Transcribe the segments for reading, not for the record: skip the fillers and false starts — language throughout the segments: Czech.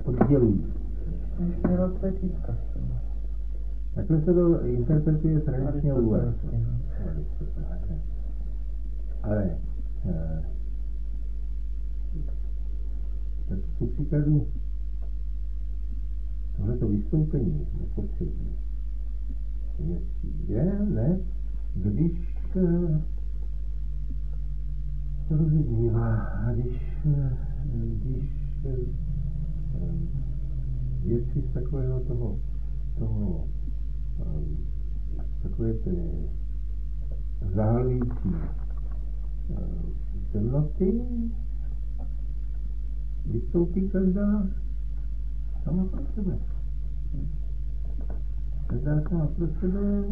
oddělují. Takhle se to interpretuje tradičně u ale tak ku příkladu tohleto vystoupení nepotřebné je, ne, když se rozeznívá a když věci z takového toho takové té zahalující temnoty vystoupí každá sama pro sebe. Každá sama pro sebe,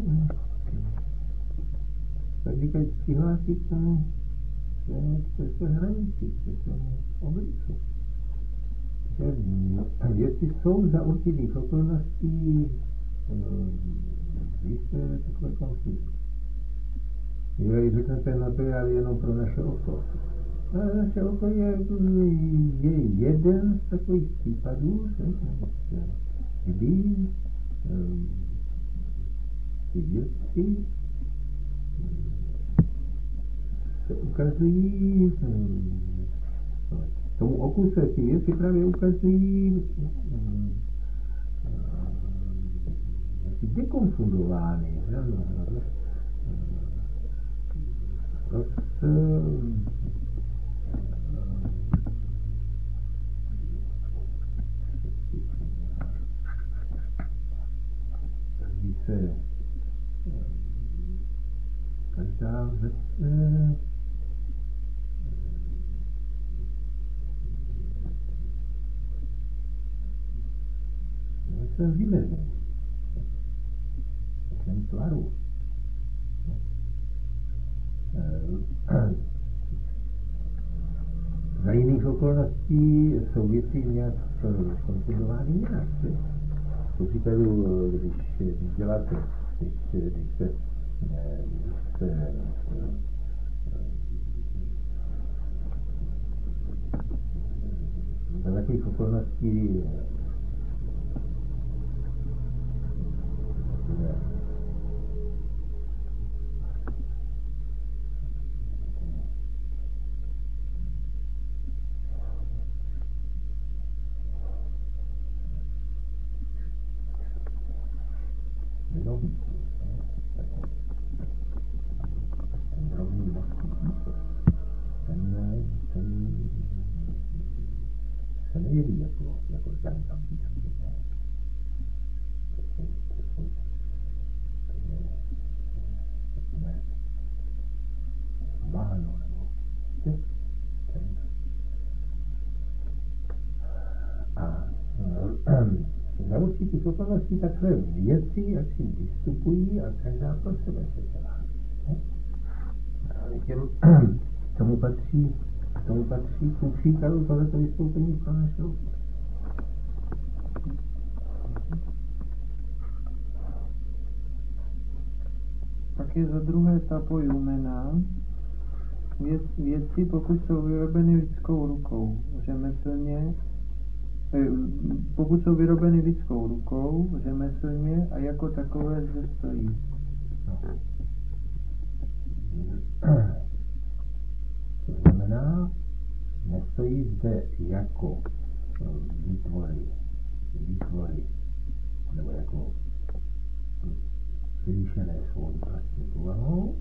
tak říkají, přihlásí k tomu své hranici, k tomu obliču. Věci jsou za určitých okolností jisté takové konflikty. Když řeknete, no to je ale jenom pro naše oko. Ale naše oko je jeden z takových případů, kdy ty věci se ukazují, tomu oku se ty věci právě ukazují dekonfundovány, když se každá věc jsem vymezený. Jsem tvaru. Za jiných okolností jsou věci nějak konstruovány jinak. Po příkladu, když děláte, když se za takových okolností se nejeví jako žádný tam písky. To je báno, nebo a za určitých okolností takhle věci, jak si vystupují a každá pro sebe se dělá. Tomu patří ku příkladu tohleto vystoupení pro naše oko. Pak je za druhé ta pojumena. Věci, pokud jsou vyrobeny lidskou rukou, řemeslně, pokud jsou vyrobeny lidskou rukou, řemeslně a jako takové zde stojí. To znamená, nestojí zde jako výtvory, nebo jako zvýšené svou vlastní povahou,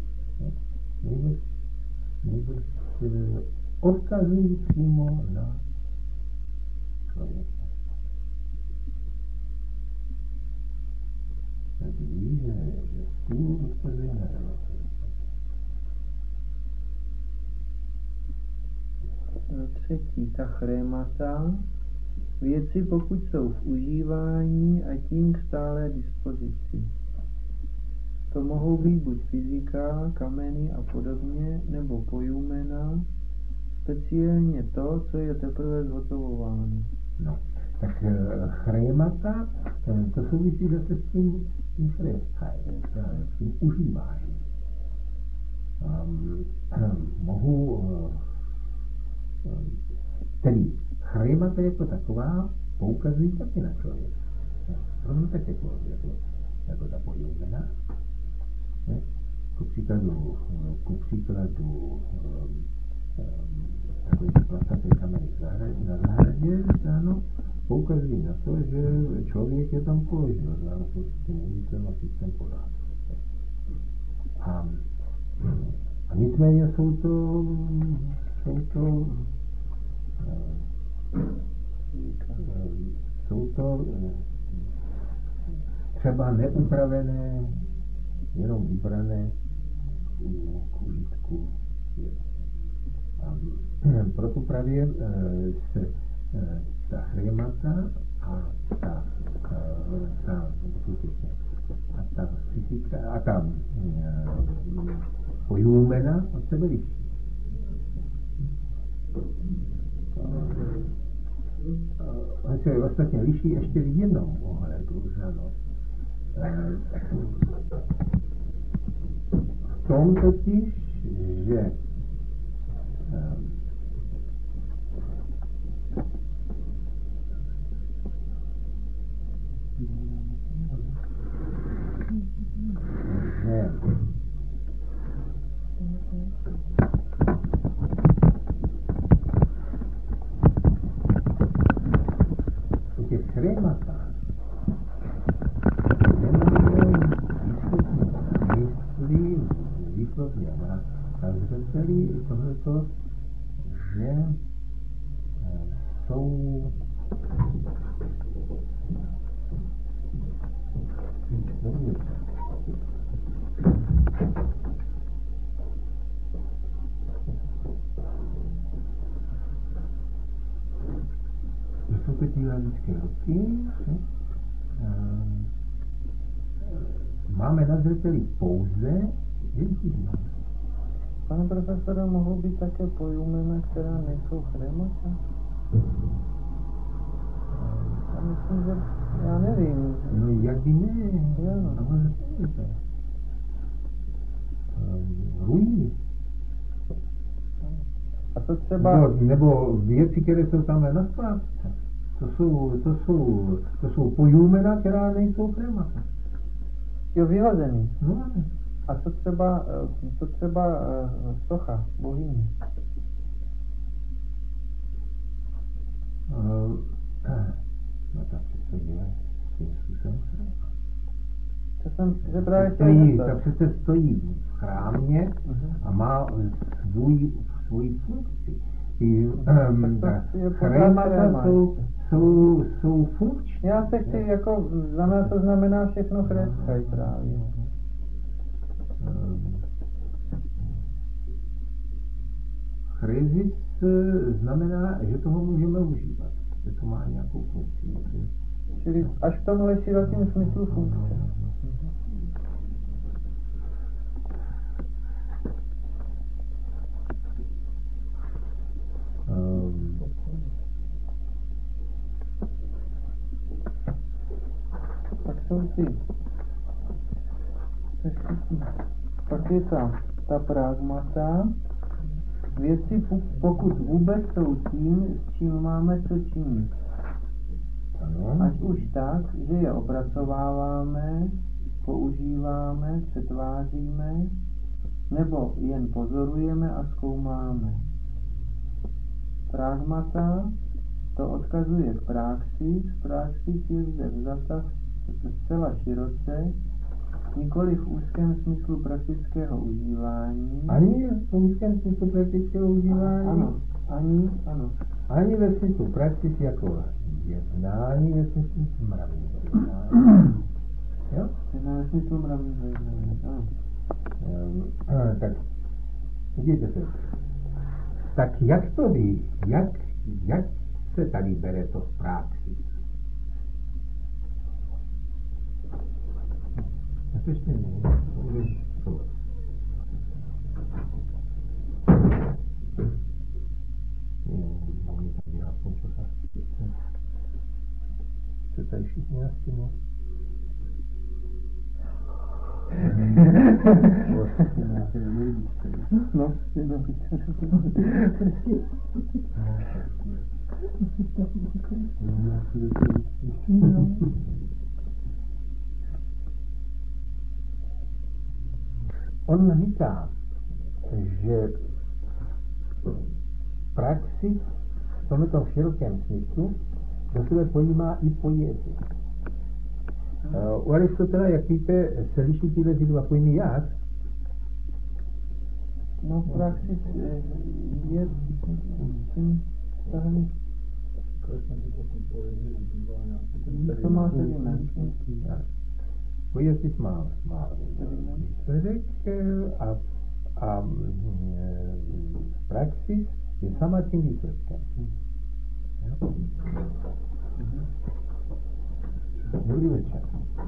nejbrž odkazují přímo na člověka. Tak ví, že stůl odkazuje na relaci. Třetí, ta chrémata, věci, pokud jsou v užívání a tím k stálé dispozici. To mohou být buď fyzika, kameny a podobně, nebo pojumena, speciálně to, co je teprve zhotovováno. No, tak chrémata, to souvisí zase s tím s tím užíváním. Mohu, tedy chrémata jako taková poukazují taky na člověka. Proto tak jako ta pojumena. Ku příkladu takový placatý kameny na zahradě, ano, poukazují na to, že člověk je tam položil, znamená to s tím úmyslem a systém pořádku. A nicméně jsou to třeba neupravené, jenom vybrané k užitku. Proto právě se ta chremata a ta fyzika a ta pojumena od sebe liší. On se ostatně liší ještě v jednom ohledu, že ano. V tom totiž, že u těch schématách výslovně na zřeteli tohleto, že jsou to ty lidské roky, máme na zřeteli pouze jejich užívání. Pane profesore, mohou být také pojumena, která nejsou chremata? Já myslím, že já nevím. No jak by ne? No. Ruiny. A to třeba... Nebo věci, které jsou tam na skládce. To jsou pojumena, která nejsou chremata. Jo, vyhozený. No. A co třeba socha, bohyně? No tak to je svým způsobem chrema. To jsem se právě chtěl. Tak přece stojí v chrámě a má svoji funkci. Chrémata jsou funkční. Já se chci, jako, to znamená všechno chréskaj právě. Chrézis znamená, že toho můžeme užívat, že to má nějakou funkci. Čili až v tomhle širokém smyslu funkce. Tak jsou ty. Pak je ta pragmata. Věci, pokud vůbec jsou tím, s čím máme co činit. Ať už tak, že je opracováváme, používáme, přetváříme, nebo jen pozorujeme a zkoumáme. Pragmata to odkazuje k praxi, z praxis je zde vzata zcela široce, nikoli v úzkém smyslu praktického užívání. Ani v úzkém smyslu praktického užívání? Ano. Ani ve smyslu praktis jako jednání, ve smyslu mravního jednání. Jo? Ve smyslu mravního jednání, ano. Tak, vidíte se. Tak jak to ví? Jak se tady bere to v praxi? A to ještě nevím. Se tady všichni nastihnou. No, On říká, že praxis v tomto širokém smyslu do sebe pojímá i pojetí. U Aristotela, jak víte, se liší tyhle dva pojmy jak? No, praxis je tím vztahem. To má sediment. Pojezdit má výsledek a praxis je sama tím výsledkem. Dobrý večer.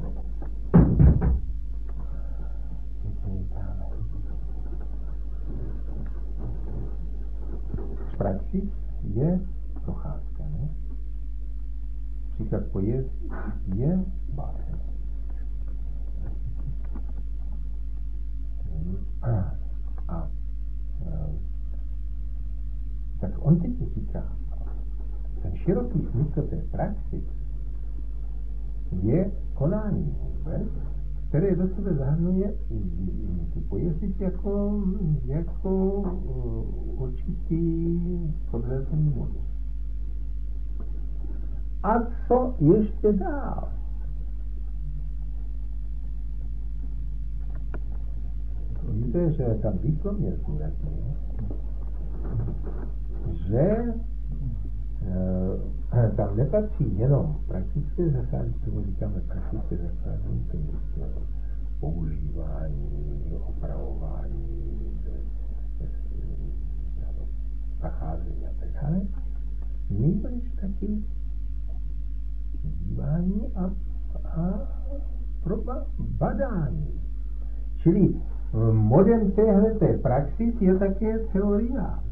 Praxis je procházka, ne? Příklad pojezd je báseň. Tak on teď říká, ten široký smysl té praxis je konání vůbec, které do sebe zahrnuje tu pojezdit jako určitý podřazený modus. A co ještě dál? Víte, že tam výslovně zdůrazňuje, že tam nepatří jenom praktické zacházení, tomu říkáme praktické zacházení, to je používání, opravování, zacházení a tak dále. Nýbrž taky dívání a badání. Čili modem téhleté praxis je také teoria.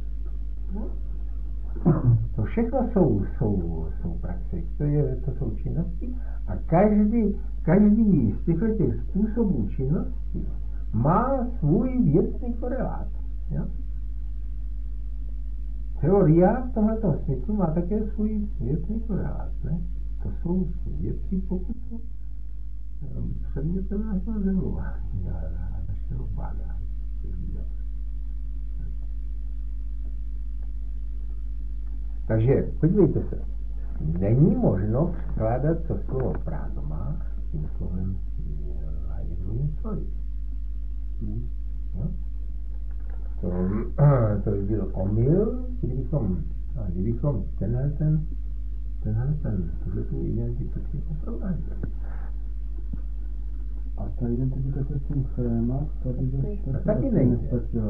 To všechno jsou praxe, to jsou činnosti a každý z těchto způsobů činnosti má svůj věcný korelát. Ja? Teoria v tomto smyslu má také svůj věcný korelát. Ne? To jsou věci, pokud jsou předmětem našeho zemování a našeho bádání. Takže podívejte se, není možno překládat to slovo pragma tím slovem Heideggrovým stolik. No? To by byl omyl, kdybychom tuhletu identifikaci opravdali. A ta identifikace s tím schéma, to taky nejde.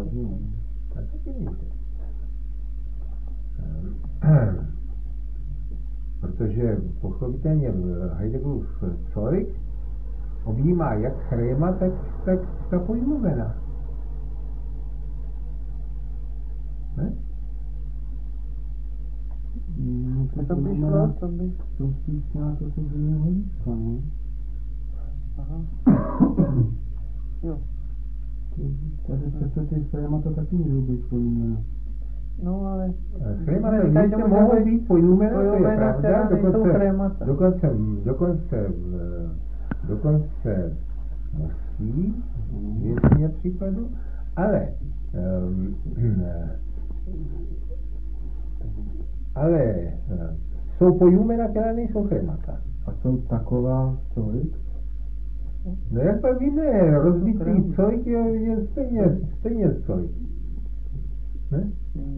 Protože pochopitelně Heideggerův Zeug objímá jak chréma, tak ta pojmovena. Ne? To by šlo, to by spíš nějak to změnilo hlediska, ne? Aha. Jo. Takže ty schéma to taky můžou být pojmena. No ale... Schéma mohou být pojmena, to je pravda, dokonce musí v většině případů, ale jsou pojmena, která nejsou schémata. A jsou taková Zeug? No jak pak víme, rozbitý Zeug je stejně Zeug. Ne?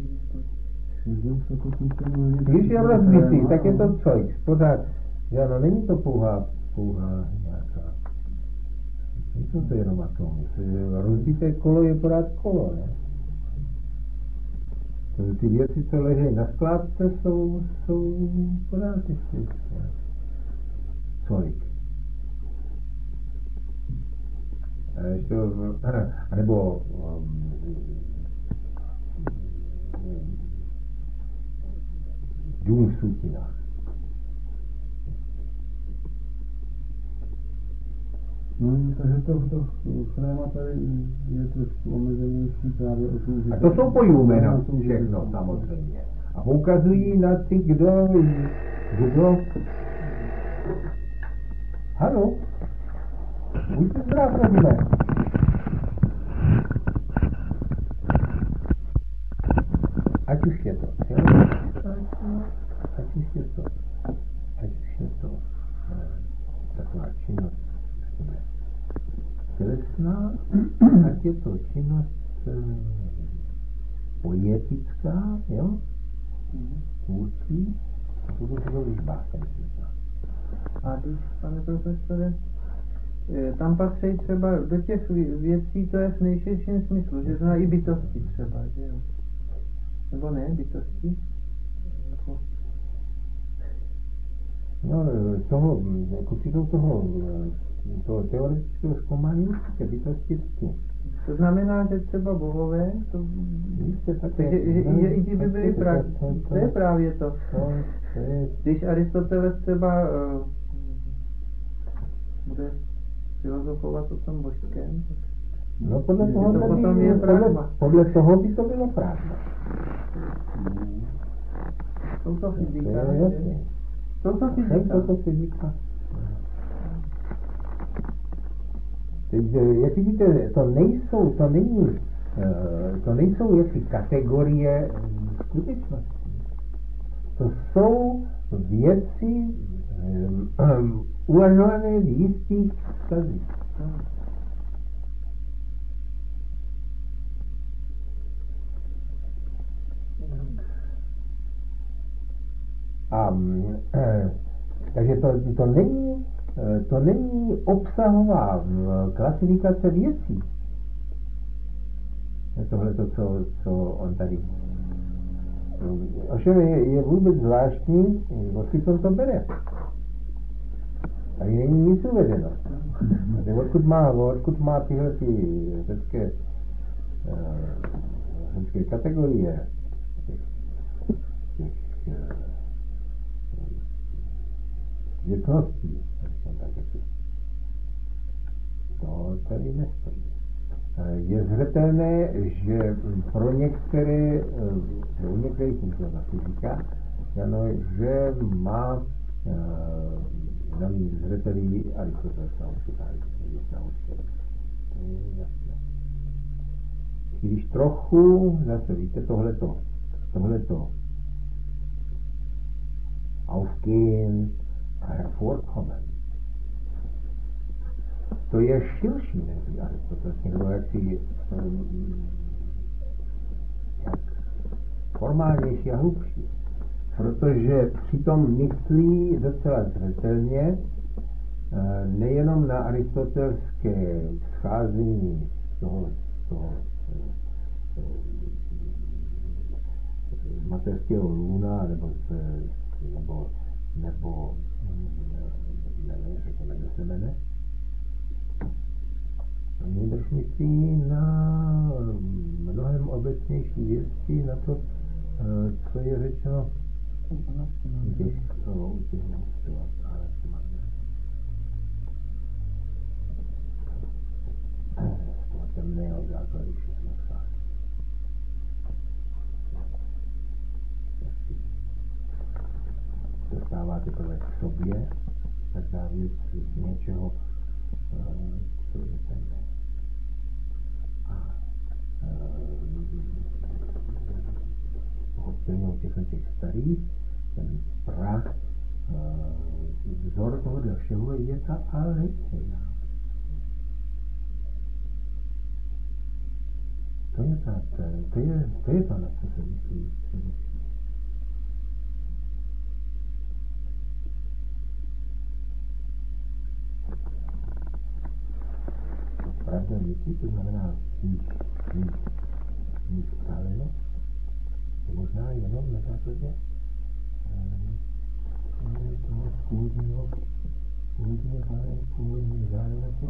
Když je rozbitý, tak je to Zeug. Pořád, že ano, není to pouhá nějaká. Nejsou to jenom atomy. Rozbité kolo je pořád kolo, ne? Ty věci, co leží na skládce, jsou pořád ještě Zeug. Nebo dům v sutinách. No, takže to chléma tady je trošku omezenější právě o tom, že... A to jsou pojůmeno všechno samozřejmě. A poukazují na ty, kdo... Halo? Buďte zdrav, Radime. Ať už je to taková činnost tělesná, ať je to činnost poetická, jo? Tvůrčí, a to bylo již básenská. A když, pane profesore, tam patří třeba do těch věcí, to je v nejširším smyslu, že zná i bytosti třeba, že jo? Nebo ne, bytosti? No, určitou toho teoretického zkoumání určitě bytosti taky. To znamená, že třeba bohové, to... Víte, také... Že i ti by byli to je právě to. Když Aristoteles třeba bude filozofovat o tom božském, no podle toho, to potom je podle toho by to bylo pravda. Jsou to fyzika. Jsou to fyzika. Takže, jak vidíte, to nejsou jaksi kategorie skutečnosti. To jsou věci uvažované v jistých vztazích. Takže to není obsahová klasifikace věcí. Tohle to, co on tady. Ovšem je vůbec zvláštní, odkud on to bere. Tady není nic uvedeno. Odkud má tyhle řecké kategorie těch věcností. To tady nestojí. Je zřetelné, že pro některé, u některých ta fyzika, že má na zřetelí Aristotelesa určitá věcná určitá. To je jasné. Když trochu, zase víte, tohleto Aufgehen a hervorkommen. To je širší než Aristoteles, nebo jak formálnější a hlubší. Protože přitom myslí docela zřetelně nejenom na aristotelské scházení toho mateřského lůna, nebo řekněme ze semene. Než myslí na mnohem obecnější věci, na to, co je řečeno u těch z toho temného základu všechno schází. Dostává teprve k sobě, tak dá věc z něčeho, co je temné. A pochopitelně u těch starých, ten prach, vzor tohohle všeho je ta aletheia. To je to, na co se myslí. Pravda věci, to znamená níž vzdálenost, je možná jenom na základě toho původní vzdálenosti.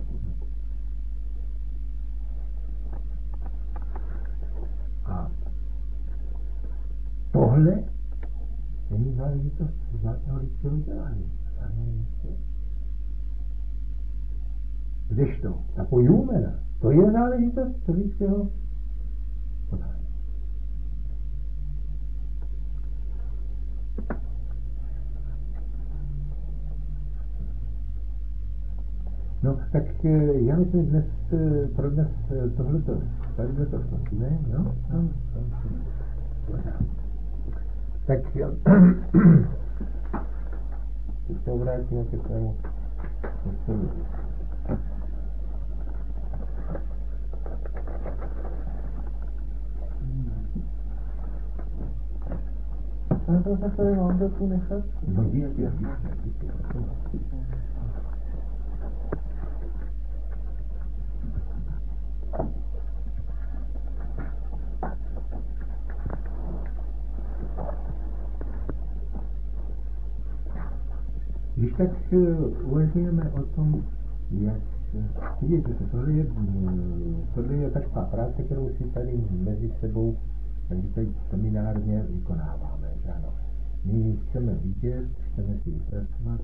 A tohle není záležitost žádného lidského dělání. Kdežto ta pojůmena, to je záležitost stoického podání. No, tak já myslím, pro dnes tohleto skončíme, no? Tak se obrátíme ke svému myslu. No to se tady mám tu nechat? No díky. Když tak uvažujeme o tom, jak vidíte, tohle je taková práce, kterou si tady mezi sebou, takže teď seminárně vykonáváme. Ano. My chceme vidět, chceme si vypracovat,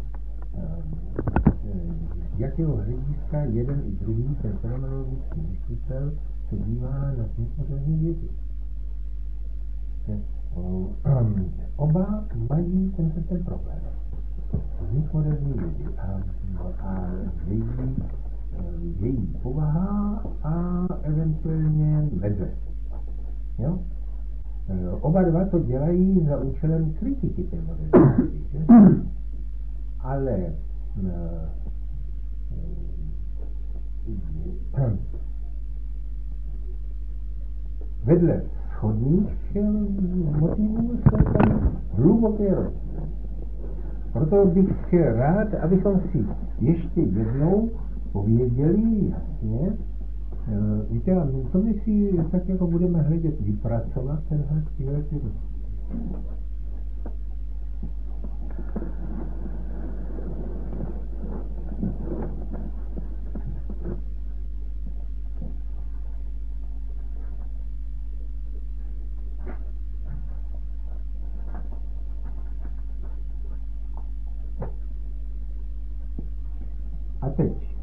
z jakého hlediska jeden i druhý, ten fenomenologický myslitel, se dívá na moderní vědy. Oba mají ten problém. Vznik moderní vědy a její povaha a eventuálně meze. Jo? Oba dva to dělají za účelem kritiky té moderní vědy, že? Ale vedle shodných motivů jsou tam hluboké rozdíly. Proto bych rád, abychom si ještě jednou pověděli jasně, víte, to my si tak jako budeme hledět vypracovat tenhle rozdíl. A teď,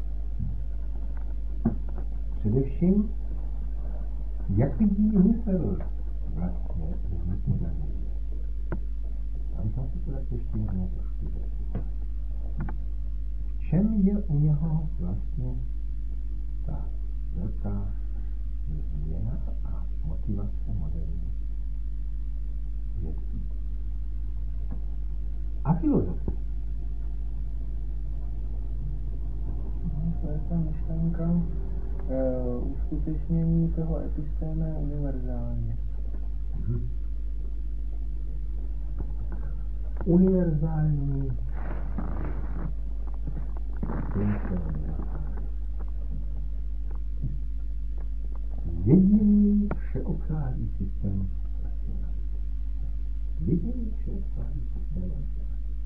především, jak vidí mysl vlastně vznik moderní vědy. Abychom si to tak ještě jednou trošku řekli. V čem je u něho vlastně ta velká změna a motivace moderní vědy? A filozofie. To je ta myšlenka uskutečnění toho epistéme univerzálně. Univerzální jediný všeobsáhlý systém racionality. Jediný všeobsáhlý systém racionality.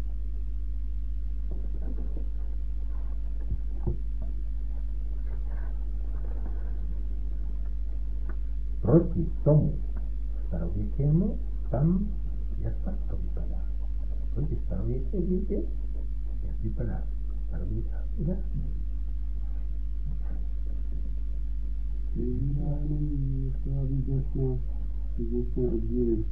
Proti tomu starověkému, tam, jak pak to vypadá? Proti starověké vědě, jak vypadá starověká věda? Chtěla být značné oddíly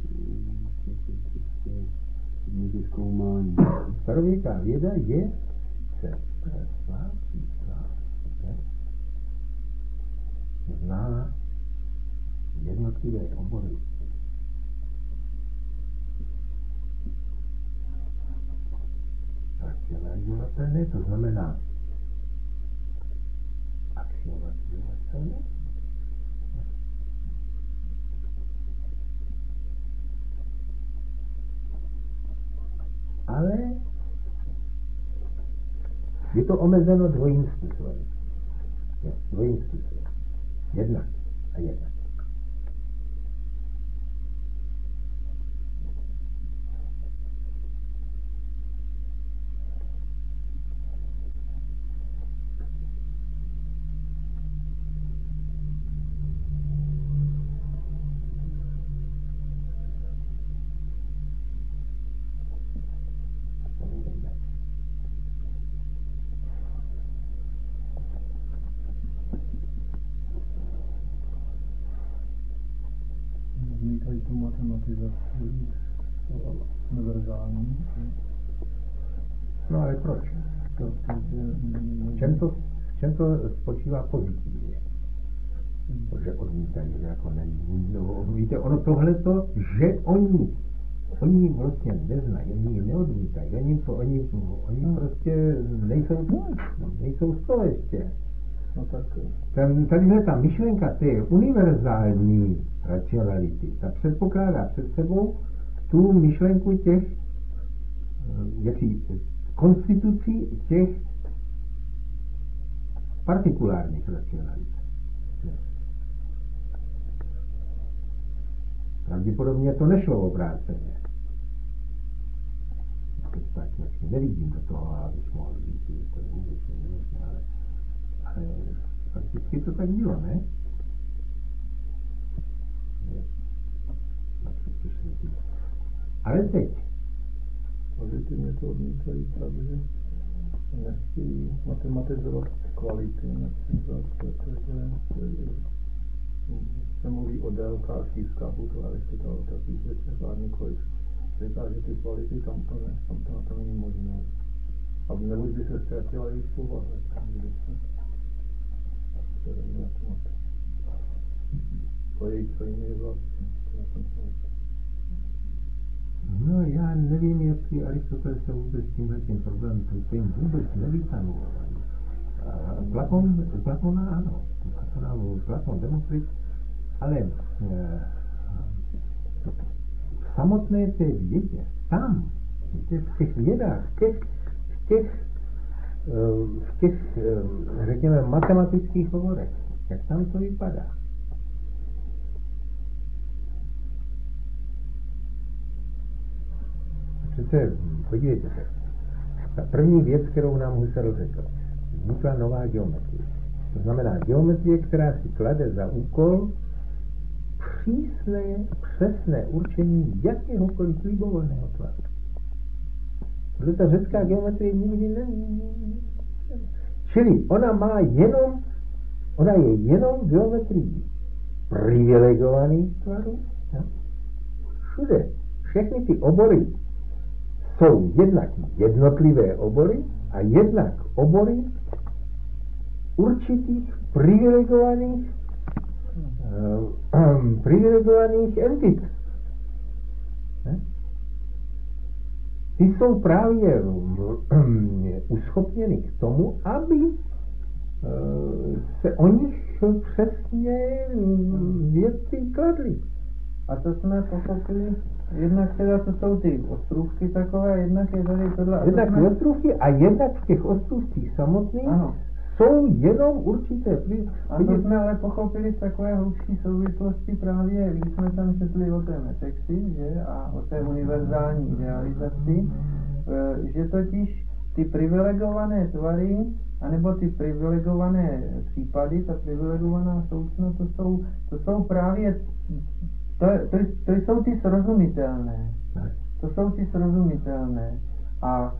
někdy zkoumání. Starověká věda je se svá čísla, zná jednotlivé obory. Racionalizovatelné, to znamená axiomatizovatelné. Ale je to omezeno dvojím způsobem. Dvojím způsobem. Jednak a jednak. univerzální. No ale proč? V čem to spočívá pozitivně? Protože odmítají, že jako no, víte, ono tohleto, že oni vlastně neznají, oni neodmítají, oni prostě nejsou z toho ještě. No tak. Tadyhle ta myšlenka té univerzální racionality, ta předpokládá před sebou tu myšlenku těch konstitucí těch partikulárních racionalit. Pravděpodobně to nešlo obráceně. Tak nevidím do toho, abych mohl říct, to je vůbec nemožné, ale fakticky to tak bylo, ne? Ale teď. Pozitivně to odmítají tak, že nechtějí matematizovat kvality, například, protože se mluví o délkách, šířkách, u Aristotela o takových věcech, a několik říká, že ty kvality tam to na to není možné. A nebo by se ztratila jejich povaha. To je jejich vlastní. No já nevím, jestli Aristoteles se vůbec tím problémem vůbec nevytanul. Platona ano. Platon Demokrit, ale v samotné té vědě, tam, v těch vědách, v těch řekněme, matematických hovorech, jak tam to vypadá. Přece, podívejte se, ta první věc, kterou nám Husserl řekl, vznikla nová geometrie. To znamená geometrie, která si klade za úkol přísné, přesné určení jakéhokoliv libovolného tvaru. Protože ta řecká geometrie nikdy není. Čili ona je jenom geometrií privilegovaných tvarů. Všude. Všechny ty obory jsou jednak jednotlivé obory a jednak obory určitých privilegovaných entit. Ty jsou právě uschopněny k tomu, aby se o nich přesně věci kladly. A to jsme pochopili, jednak teda to jsou ty ostrůvky takové, jednak je tady tohle. Jednak ty ostrůvky a jednak v těch ostrůvcích samotných jsou jenom určité. A to jsme ale pochopili z takové hlubší souvislosti právě, když jsme tam četli o té metexi, že, a o té univerzální realizaci, že totiž ty privilegované tvary, anebo ty privilegované případy, ta privilegovaná součna, to jsou právě, to jsou ty srozumitelné. To jsou ty srozumitelné. A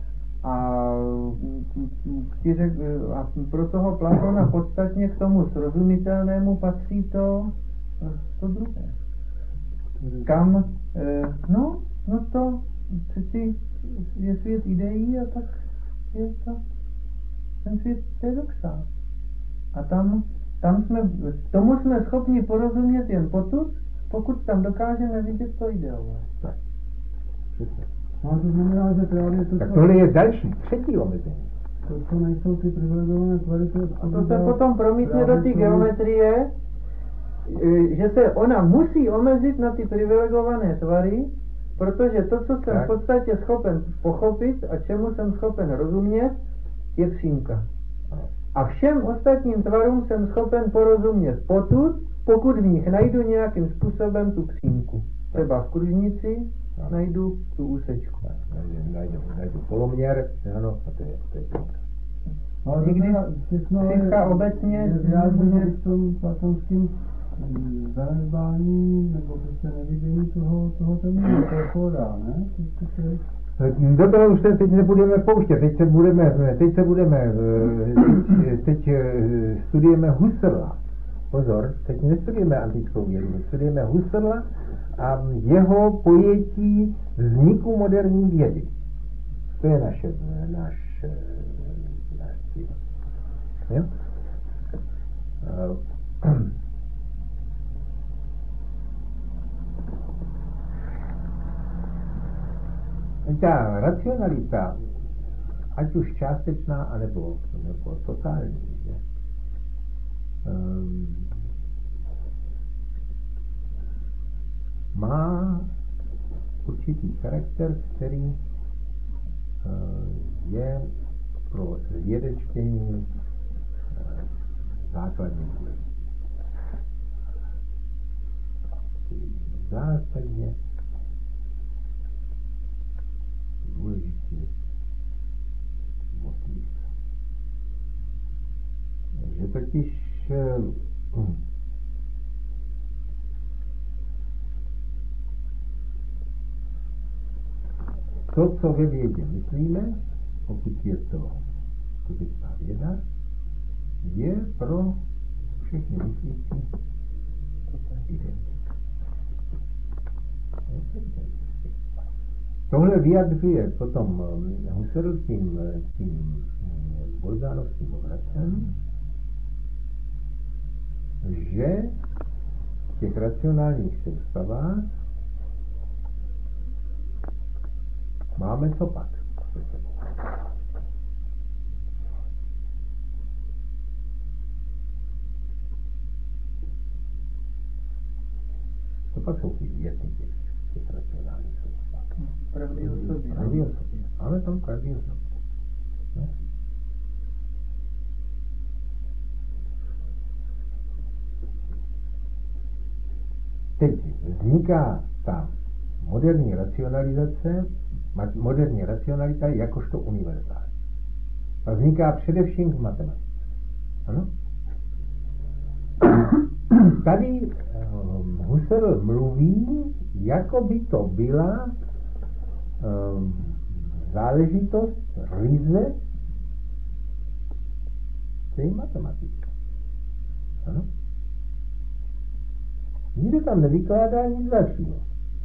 pro toho Platona podstatně k tomu srozumitelnému patří to druhé. Kam, no to přeci je svět ideí a tak je to ten svět té doxa. A tomu jsme schopni porozumět jen potud, pokud tam dokážeme vidět to ideové. Tak. No to znamená, že právě to... Tak tohle je další, třetí omezení. To nejsou ty privilegované tvary, a to se potom promítne do té geometrie, že se ona musí omezit na ty privilegované tvary, protože to, co jsem v podstatě schopen pochopit a čemu jsem schopen rozumět, je přímka. A všem ostatním tvarům jsem schopen porozumět potud, pokud v nich najdu nějakým způsobem tu přímku. Třeba v kružnici najdu tu úsečku. Najdu poloměr, ano, a to je přímka. Ale někdy přímka obecně vyjádřeně v tom platonským zanedbání nebo prostě nevidění toho tématu, to je chorá, ne? Do toho už se teď nebudeme pouštět, teď studujeme Husserla. pozor, teď nestudujeme antickou vědu, studujeme Husserla a jeho pojetí vzniku moderní vědy. To je náš cíl. Jo? Ta racionalita, ať už částečná, anebo totální, má určitý charakter, který je pro vědečtění základní důležitý. Zásadně důležitý motiv. Že totiž to, co ve vědě myslíme, pokud je to skutečná věda, je pro všechny myslící identita. Tohle vyjadřuje potom Husserl tím bolzánovským obracem, že v těch racionálních soustavách máme co pak. To pak jsou ty věci těch racionálních soustav. Pravdy o sobě. Pravdy o sobě. Máme tam pravdy o sobě. Ne? Teď vzniká ta moderní racionalizace, moderní racionalita jakožto univerzální. A vzniká především v matematice. Ano? Tady Husserl mluví, jako by to byla záležitost ryze té matematiky. Ano? Nikdo tam nevykládá nic dalšího.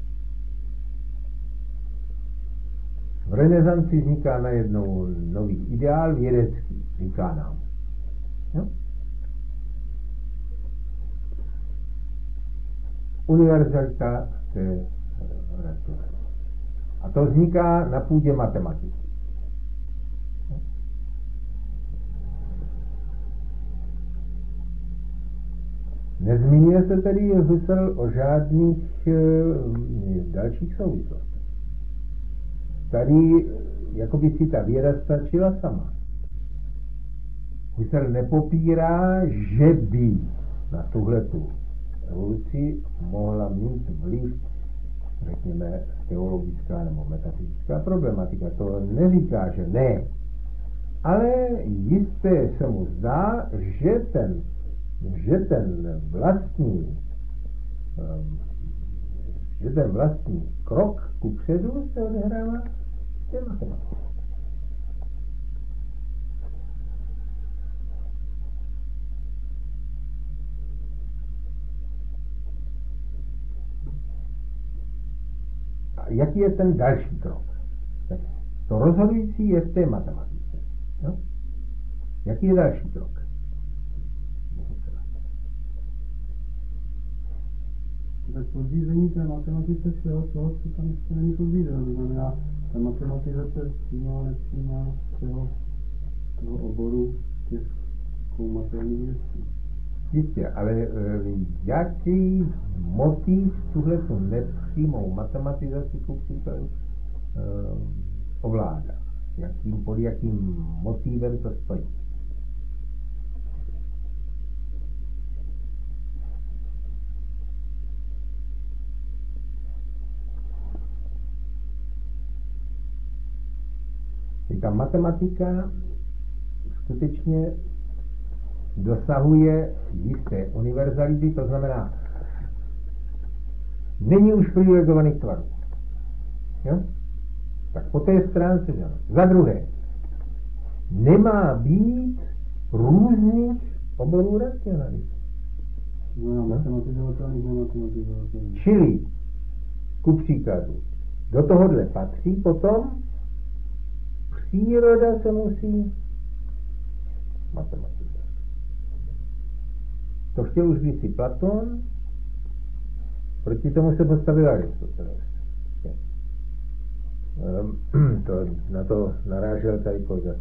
V renesanci vzniká najednou nový ideál vědecký, říká nám. Jo? Univerzalita té racionality. A to vzniká na půdě matematiky. Nezmiňuje se tedy Husserl o žádných dalších souvislostech. Tady jakoby si ta věda stačila sama. Husserl nepopírá, že by na tuhletu evoluci mohla mít vliv, řekněme, teologická nebo metafyzická problematika. To neříká, že ne. Ale jisté se mu zdá, že ten vlastní krok kupředu se odehrává v té matematice. A jaký je ten další krok? Tak to rozhodující je v té matematice. No? Jaký je další krok? Tak podřízení té matematice všeho toho, co tam ještě není podřízeno. To znamená, ta matematizace přímá, nepřímá všeho toho oboru těch zkoumatelných věcí. Jistě, ale jaký motiv tuhletu nepřímou matematizaci kupříkladu ovládá? Pod jakým motivem to stojí? Ta matematika skutečně dosahuje jisté univerzality, to znamená, není už privilegovaných tvarů. Jo? Tak po té stránce, že? Za druhé, nemá být různých oborů racionality. No, matematizovatelných, nematematizovatelných. Čili, ku příkladu, do tohohle patří potom příroda se musí matematizovat. To chtěl už kdysi Platón, proti tomu se postavil Aristoteles. Na to narážel tady kolega.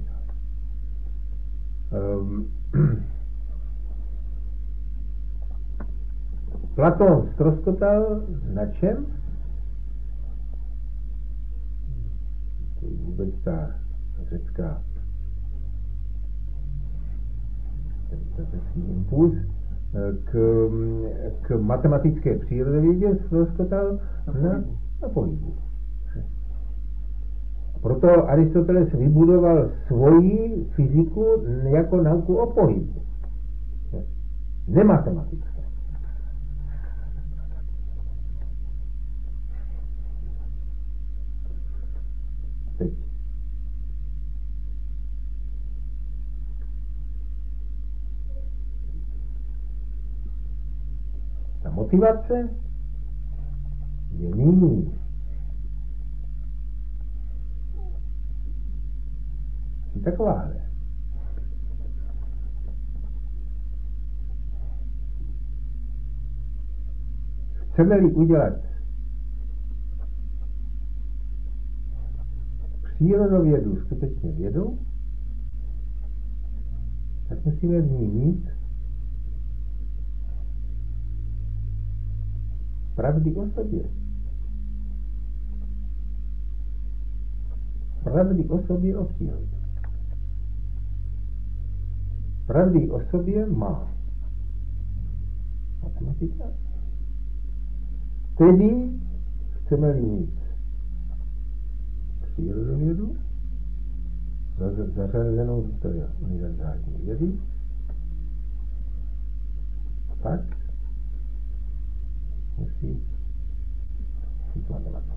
Platón ztroskotal na čem? To je vůbec ta řecká ten impuls k matematické přírodovědě ztroskotal na pohybu. Proto Aristoteles vybudoval svoji fyziku jako nauku o pohybu. Nematematické. Teď. Ta motivace je nyní takováhle. Chceme-li udělat přírodovědu skutečně vědou, tak musíme v ní mít pravdy o sobě. Pravdy o sobě o přírodě. Pravdy o sobě má matematika. Tedy chceme-li mít přírodovědu, zařazenou do té univerzální vědy, pak musí být matematika.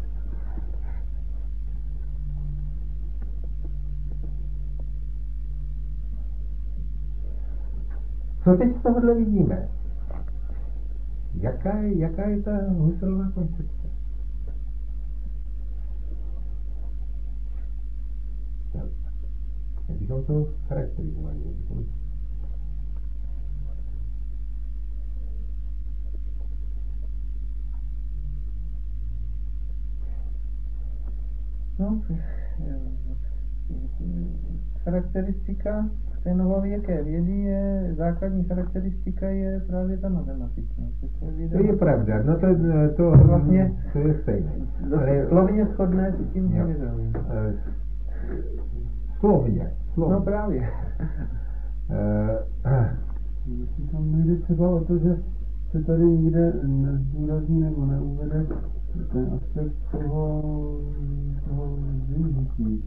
Co teď z tohohle vidíme? Jaká je ta Husserlova koncepce? Jak bychom to charakterizovali? No, charakteristika té novověké vědy je, základní charakteristika je právě ta matematika. To je pravda, no to vlastně to je stejné. Slovně shodné s tím vědomím. Slovně. No právě. Tam nejde třeba o to, že se tady nikde nezdůrazní nebo neuvede ten aspekt toho využití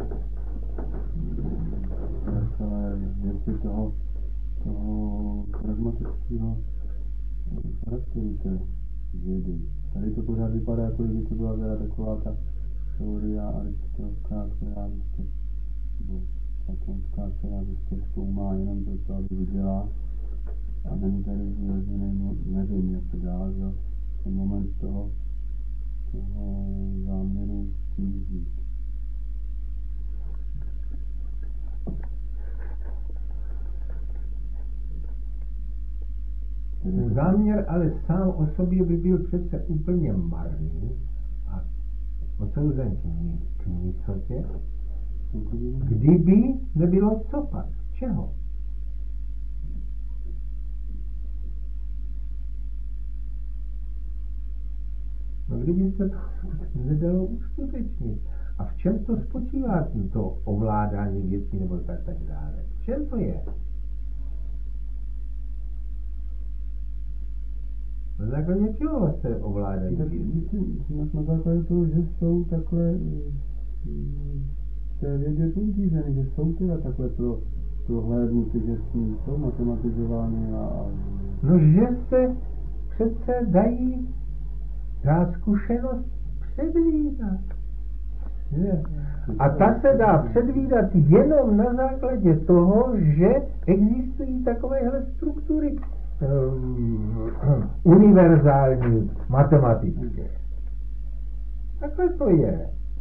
celé věci toho pragmatického charakteru té vědy. Tady to pořád vypadá, jako kdyby to byla teda taková ta teoria aristotelská, která prostě, nebo platonská, která prostě zkoumá jenom to, co aby viděla, a není tady vyložený, nevím, jak to dá, že ten moment toho záměru využít. Záměr ale sám o sobě by byl přece úplně marný a odsouzen k nicotě, kdyby nebylo co pak, čeho? No kdyby se to nedalo uskutečnit. A v čem to spočívá to ovládání věcí nebo tak dále? V čem to je? Na základě čeho se ovládají věci? Na základě toho, že jsou takové té vědě používané, že jsou teda takové prohlédnuty, že jsou matematizovány a... No, že se přece dají dá zkušenost předvídat. Je. A ta se dá předvídat jenom na základě toho, že existují takovéhle struktury. univerzální matematické. Takhle to je.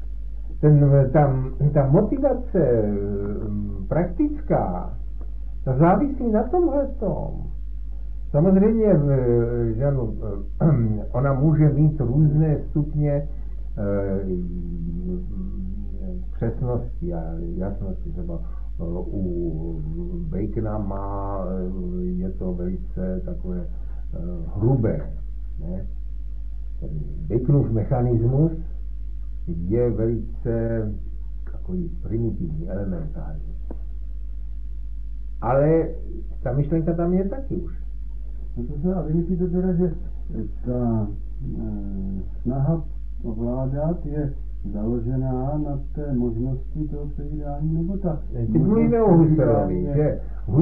Ta motivace praktická, ta závisí na tomhle tom. Samozřejmě, že ano, ona může mít různé stupně přesnosti a jasnosti. Třeba u Bacona je to velice takové hrubé. Ne? Ten Baconův mechanismus je velice takový primitivní, elementární. Ale ta myšlenka tam je taky už. No to se, a vy myslíte teda, že ta snaha ovládat je založená na té možnosti toho předvídání, nebo ta... Teď mluvíme o Husserlovi, že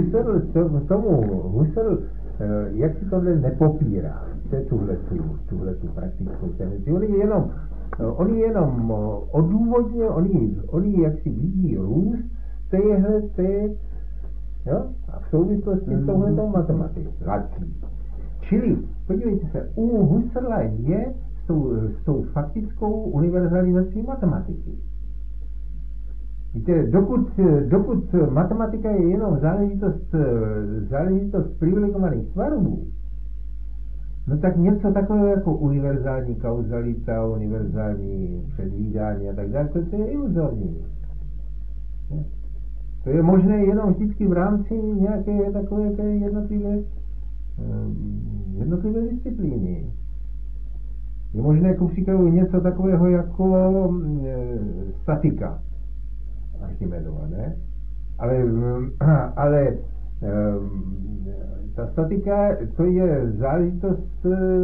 Husserl jak si tohle nepopírá, tuhletu praktickou tendenci. On jenom odůvodně, oni jak si vidí růst jo, a v souvislosti s touhletou matematikou. Čili, podívejte se, u Husserla je s tou faktickou univerzalizací matematiky. Víte, dokud matematika je jenom záležitost privilegovaných tvarů, no tak něco takového jako univerzální kauzalita, univerzální předvídání a tak dále, to je iluzorní. To je možné jenom vždycky v rámci nějaké takové jednotlivé disciplíny. Je možné jako příkladu něco takového jako statika Archimedova, ne? Ale ta statika, to je záležitost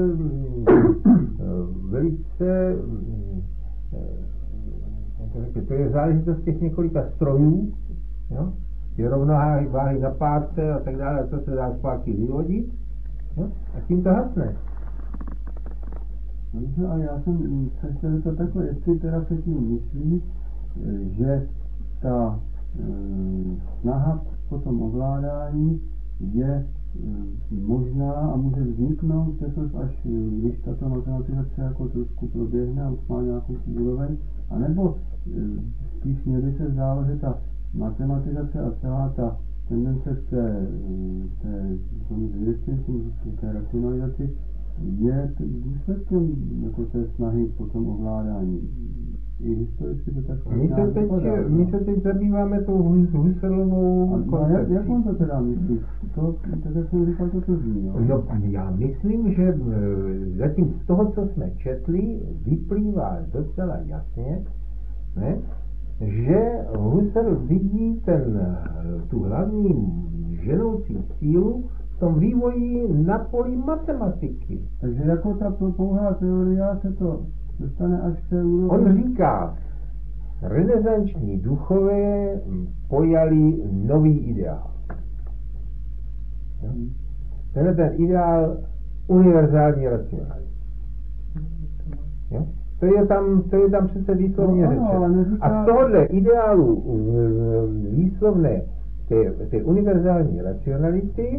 velice, to je záležitost těch několika strojů, jo? Je rovnováhy na párce a tak dále, to se dá zpátky vyhodit, jo? A tím to hasne. Dobře, a já jsem se chtěl zeptat takhle, jestli teda se tím myslí, že ta snaha po tom ovládání je možná a může vzniknout teprve až když tato matematizace jako trošku proběhne a už má nějakou úroveň, anebo spíš mě by se zdálo, že ta matematizace a celá ta tendence té racionalizaci je důsledkem jako té snahy po tom ovládání. I historicky to tak my se teď zabýváme tou Husserlovou koncepcí. Jak on to teda myslí? To, tak jak jsem říkal, to zní, jo? No, já myslím, že zatím z toho, co jsme četli, vyplývá docela jasně, ne, že Husserl vidí tu hlavní ženoucí sílu v tom vývoji na poli matematiky. Takže jako ta pouhá teoria se to dostane až k té úrovni. On říká, renesanční duchové pojali nový ideál. Ten ideál univerzální racionality. To je tam přece výslovně řečeno. A z tohohle ideálu výslovné té univerzální racionality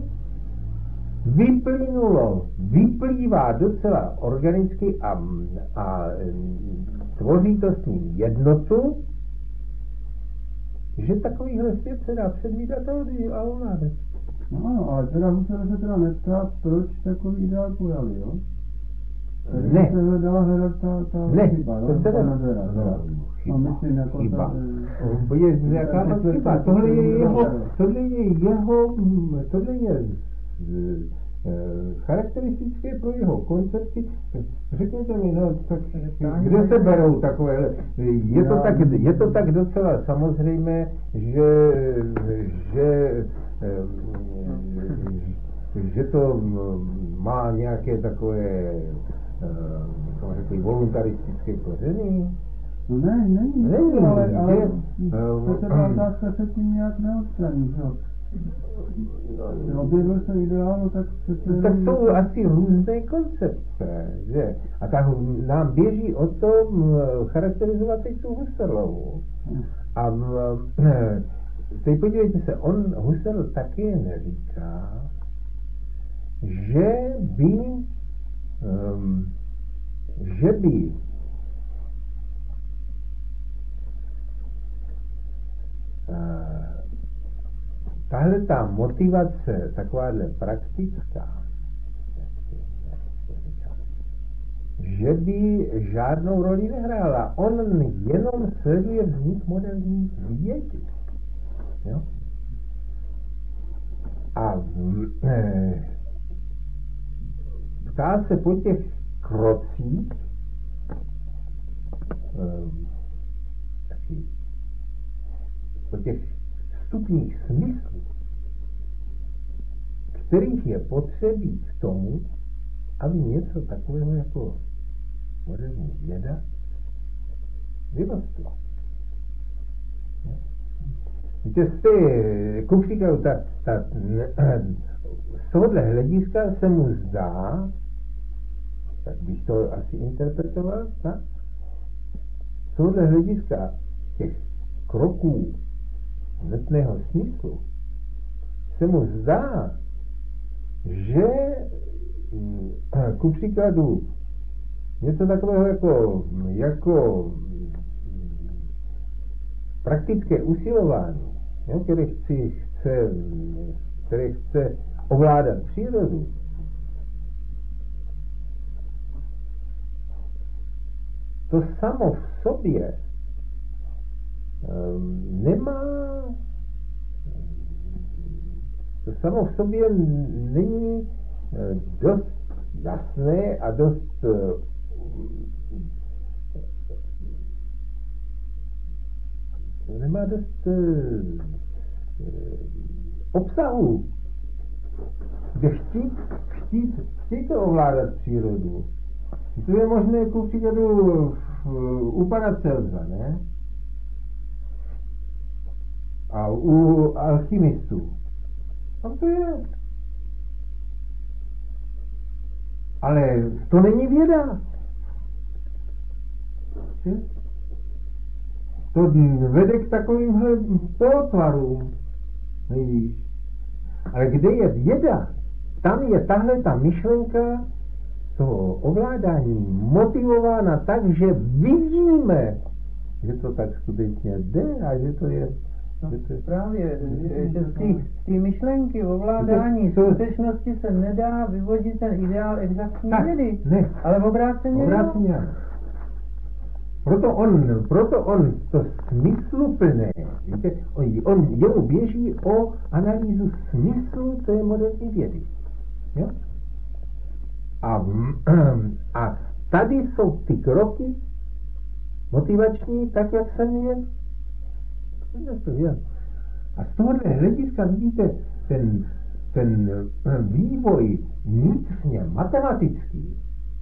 vyplývá docela organicky a tvoří to s ním jednotu, že takovýhle svět se dá předvídat a on nájde. No ano, ale teda Husserl se teda neptá, proč takový ideál pojali, jo? Ne. Se hledala ta ne, chyba, jo? To se Chyba. No, myslím, jako chyba. Jaká chyba? Tohle je charakteristické pro jeho koncepci. Řekněte mi, no, tak kde se berou takové? Je to tak docela samozřejmé, že to má nějaké takové voluntaristické kořeny. No ne, není, ale ta otázka se tím nějak neodstraní, že jo? Objevil se ideál, no tak přece... Tak jsou asi různé koncepce, že? A tak nám běží o tom charakterizovat teď tu Husserlovu. A teď podívejte se, Husserl taky neříká, že by tahle ta motivace, takováhle praktická, že by žádnou roli nehrála. On jenom sleduje vznik moderní vědy. Jo? A ptá se po těch krocích, po těch vstupních smyslů, kterých je potřebí k tomu, aby něco takového jako moderní věda vyrostlo. Víte, ku příkladu, z tohohle hlediska se mu zdá, tak bych to asi interpretoval, tak? Z tohohle hlediska těch kroků hnutného smyslu se mu zdá, že ku příkladu něco takového jako praktické usilování, jo, které chce ovládat přírodu, to samo v sobě není dost jasné a dost nemá dost obsahu, kde chtít ovládat přírodu. To je možné jako příkladu u Paracelsa, ne? A u alchymistů. Tam to je. Ale to není věda. To vede k takovýmhle polotvarům. Nejvíc. Ale kde je věda, tam je tahle ta myšlenka toho ovládání motivována tak, že vidíme, že to tak skutečně jde a že to je... Právě, že z té myšlenky ovládání skutečnosti se nedá vyvodit ten ideál exaktní vědy, ale obráceně. Proto on to smysluplné, víte, jemu běží o analýzu smyslu té moderní vědy. Jo? A tady jsou ty kroky motivační, tak jak jsem je. A z tohohle hlediska vidíte ten vývoj vnitřně matematický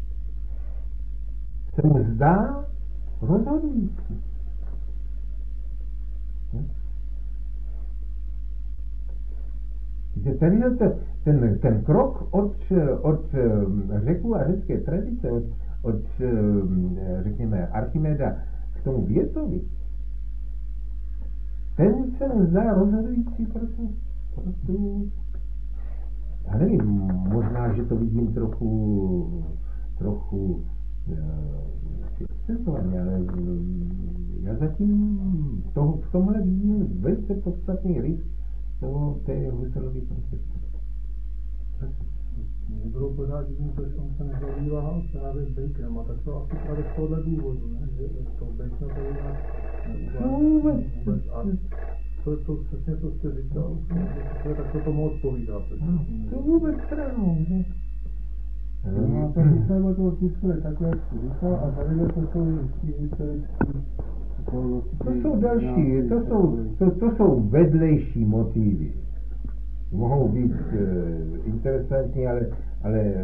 se mu zdá rozhodující. Že ten krok od Řeků a řecké tradice, od řekněme Archimeda k tomu Větovi, ten se mu zdá rozhodující pro tu, já nevím, možná, že to vidím trochu excesovaně, ale já zatím v tomhle vidím velice podstatný risk té Husserlovy koncepce. Mě bylo pořád divný, proč on se nezabývá právě s Bakerem, a tak to asi právě z tohohle důvodu, ne? Že to Baker to vůbec. A to přesně to jste říkal, tak to tomu odpovídá. To vůbec stranou, ne? No, to výsledek toho smyslu je takhle, jak jsi říkal, a tady to jsou historické okolnosti. To jsou další, to jsou vedlejší motivy. Mohou být interesantní, ale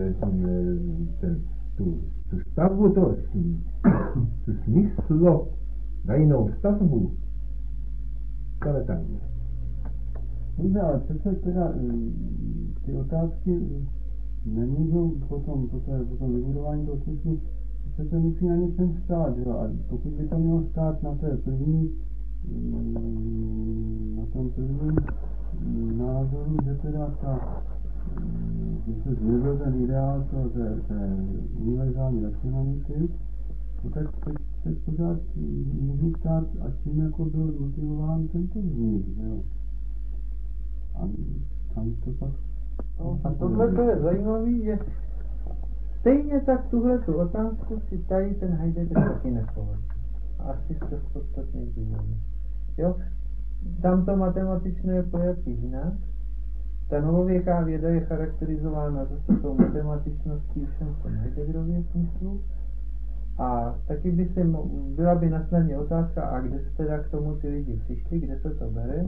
tu stavbu toho tu smyslo na jinou stavbu, to netanguje. Dobře, ale přece teda ty otázky nemůžou potom vybudování toho smyslu, přece musí na něčem stát, jo? A pokud by to mělo stát na té první, na tom prvním názoru, že teda ta když se zjevil ten ideál té univerzální racionality, no tak teď se pořád můžu ptát, a tím jako byl motivován tento vznik, že jo? A tam to pak... A tohle je zajímavý, že stejně tak tuhletu otázku si tady ten Heidegger taky nepoložil. Asi jste z podstatných důvodů. Jo? Tam to matematično je pojatý jinak. Ta novověká věda je charakterizována zase tou matematičností všem v tom Heideggerově smyslu. A taky byla by na snadě otázka, a kde se teda k tomu ty lidi přišli, kde se to bere,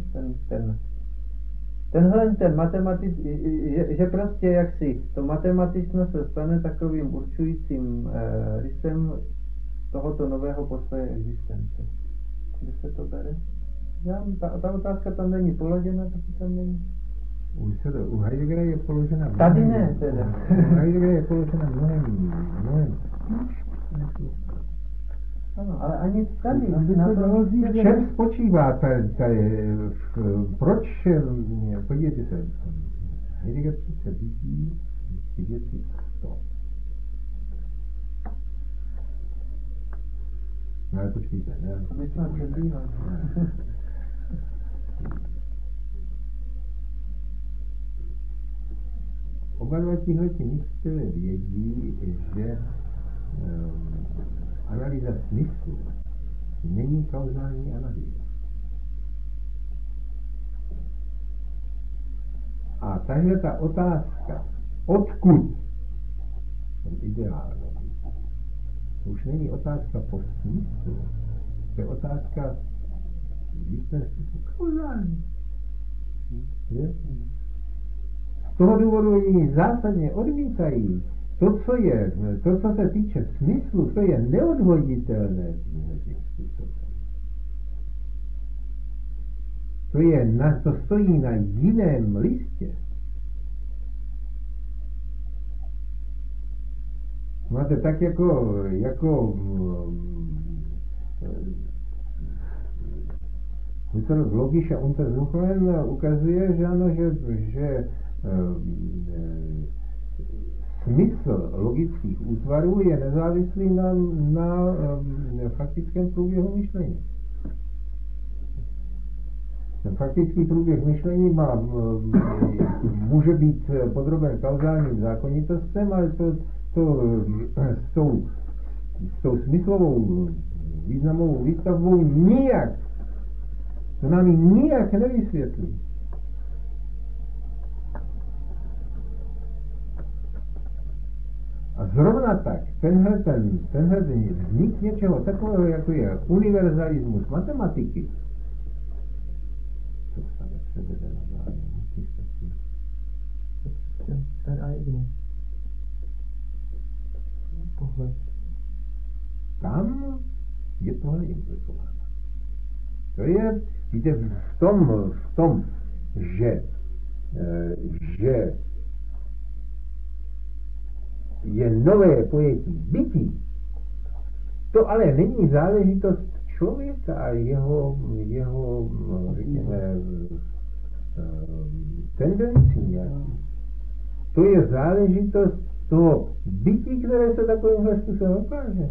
ten matematický, že prostě jaksi to matematično se stane takovým určujícím rysem tohoto nového postoje existence. Kde se to bere? Ta otázka tam není položena, taky tam není. U Heideggera je položena tady ne, teda. U Heideggera je položena mnohem. Ano, ale ani tady. V čem spočívá proč, podívejte se, Heidegger se vidí ty věci to. No ale počkejte, ne? My jsme předbíhali. Oba dva tihleti myslitelé vědí, že analýza smyslu není kauzální analýza. A tahle ta otázka, odkud ten ideál, to už není otázka po smyslu, to je otázka v jistém smyslu kauzální. Z toho důvodu oni zásadně odmítají to, co se týče smyslu, to je neodvoditelné tím způsobem. To stojí na jiném listě. Máte tak jako v Logische Untersuchungen ukazuje, že ano, že smysl logických útvarů je nezávislý na faktickém průběhu myšlení. Ten faktický průběh myšlení může být podroben kauzálním zákonitostem, ale s tou smyslovou významovou výstavbou to nám ji nijak nevysvětlí. A zrovna tak, tenhle vznik něčeho takového, jako je univerzalismus matematiky, co se nepřevede na zájem. Ten eigene pohled. Tam je tohle implikováno. To je, víte, v tom, že je nové pojetí bytí, to ale není záležitost člověka a jeho řekněme, tendencí. To je záležitost toho bytí, které se takovýmhle způsobem ukáže.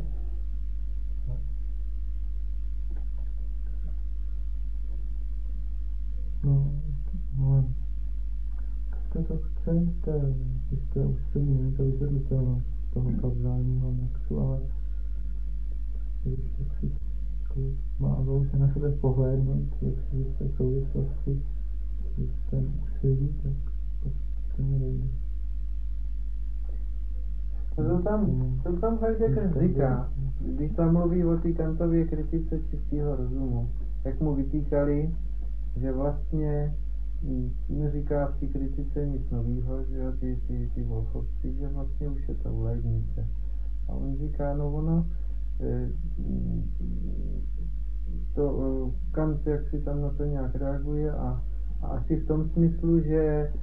No, to chce, jste už stejně, není to vysvětlitelnost toho kauzálního nexu, ale když jak si má se na sebe pohlédnout, jak si v té souvislosti, když ten usilí, tak to nejde. To tam Heidegger říká, když tam mluví o té Kantově kritice čistého rozumu, jak mu vytýkali, že vlastně neříká v té kritice nic novýho, že ty Wolfovci, že vlastně už je to u Leibnice. A on říká, no ono, Kant jak si tam na to nějak reaguje a asi v tom smyslu, že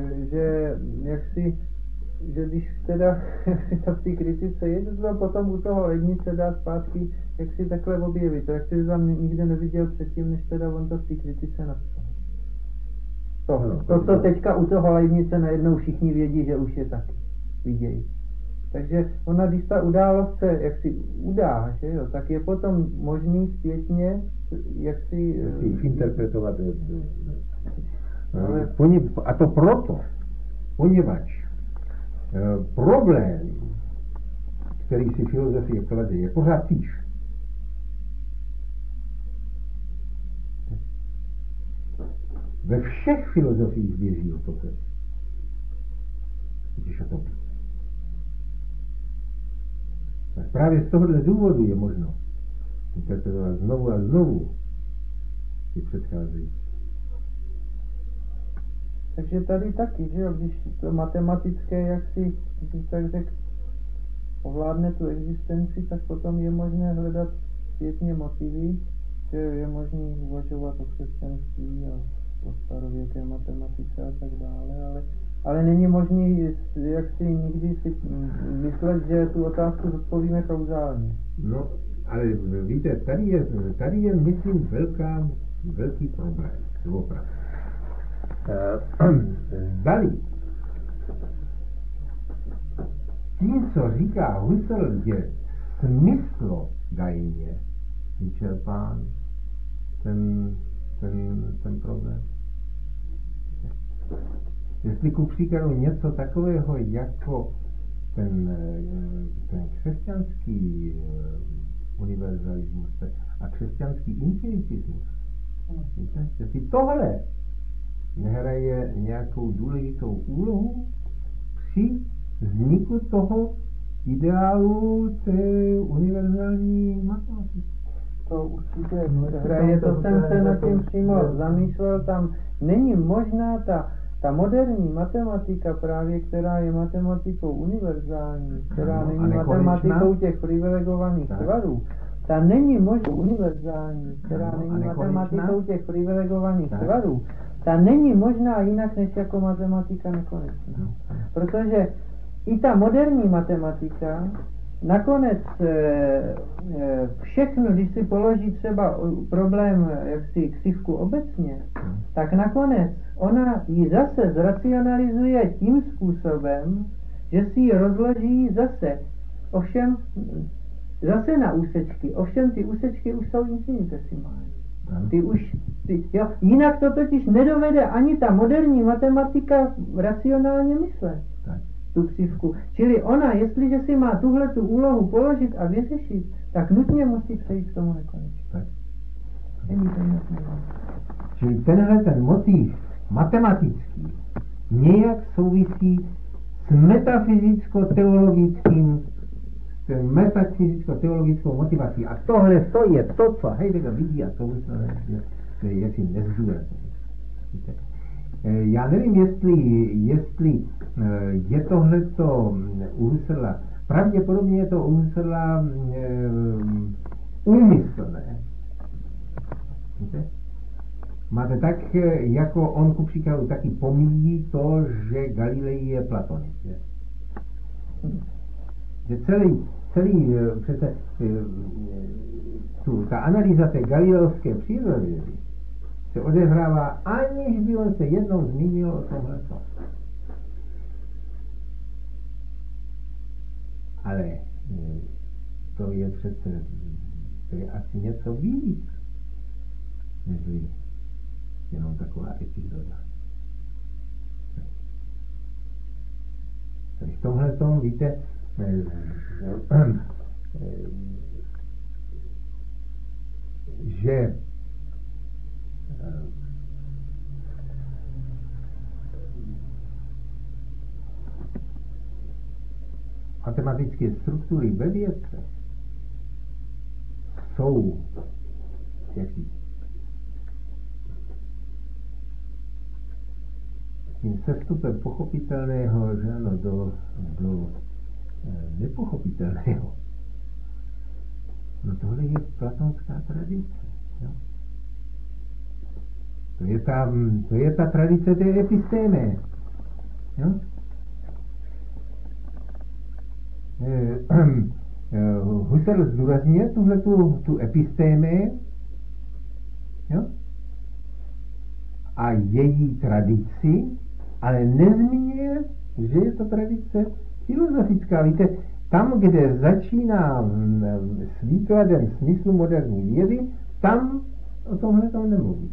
když teda to v té kritice je, to potom u toho Leibnice dá zpátky, jak si takhle objevit, jak si tam nikde neviděl předtím, než teda on to v té kritice napsal. To, co teďka u toho Leibnice najednou všichni vědí, že už je taky. Vidějí. Takže ona, když ta událost se jaksi udá, že jo, tak je potom možný zpětně jaksi interpretovat. A to proto, poněvadž problém, který si filozofie klade, je pořád týž. Ve všech filozofiích běží o to teď. Když o to být. Tak právě z tohohle důvodu je možno interpretovat znovu a znovu ty předcházející. Takže tady taky, že jo, když to matematické, jak si, když tak řekl, ovládne tu existenci, tak potom je možné hledat zpětně motivy, že je možné uvažovat o křesťanství a o starověké matematice a tak dále, ale není možný, jak si nikdy si myslet, že tu otázku zodpovíme kauzálně. No, ale víte, tady je myslím velký problém, opravdu. Zdali tím, co říká Husserl, je smyslodajně vyčerpán ten problém. Jestli ku příkladu něco takového jako ten křesťanský univerzalismus a křesťanský infinitismus, víte, jestli tohle nehraje nějakou důležitou úlohu při vzniku toho ideálu té univerzální matematiky. To určitě hraje, to jsem se nad tím přímo zamýšlel, tam není možná ta moderní matematika právě, která je matematikou univerzální, která není matematikou těch privilegovaných tvarů, ta není možná univerzální, která není matematikou těch privilegovaných tvarů, ta není možná jinak než jako matematika nekonečná. Protože i ta moderní matematika nakonec všechno, když si položí třeba problém jaksi křivku obecně, tak nakonec ona ji zase zracionalizuje tím způsobem, že si ji rozloží zase. Ovšem zase na úsečky. Ovšem ty úsečky už jsou infinitesimální. Jinak to totiž nedovede ani ta moderní matematika racionálně myslet. Tu křivku. Čili ona, jestliže si má tuhle tu úlohu položit a vyřešit, tak nutně musí přejít k tomu nekonečně. Čili tenhle ten motiv matematický nějak souvisí s metafyzicko-teologickou motivací. A tohle to je to, co Heidegger vidí a co je si nezdůrazní. Já nevím, jestli je tohleto u Husserla, pravděpodobně je to u Husserla úmyslné. Víte? Máte tak, jako on ku příkladu taky pomíjí to, že Galilei je platonik. Že celý přece ta analýza té galileovské přírody se odehrává, aniž by on se jednou zmínil o tomhle. Ale to je přece, to je asi něco víc, než jenom taková epizoda. Tady v tomhle tom, víte, že matematické struktury ve věce jsou jaký tím sestupem pochopitelného, že ano, do nepochopitelného. No tohle je platonská tradice. Jo? To je ta tradice té epistémie. Jo? Husserl zdůrazňuje tu epistémii, jo? a její tradici, ale nezmiňuje, že je to tradice filozofická. Víte, tam, kde začíná s výkladem smyslu moderní vědy, tam o tomhle to nemluví.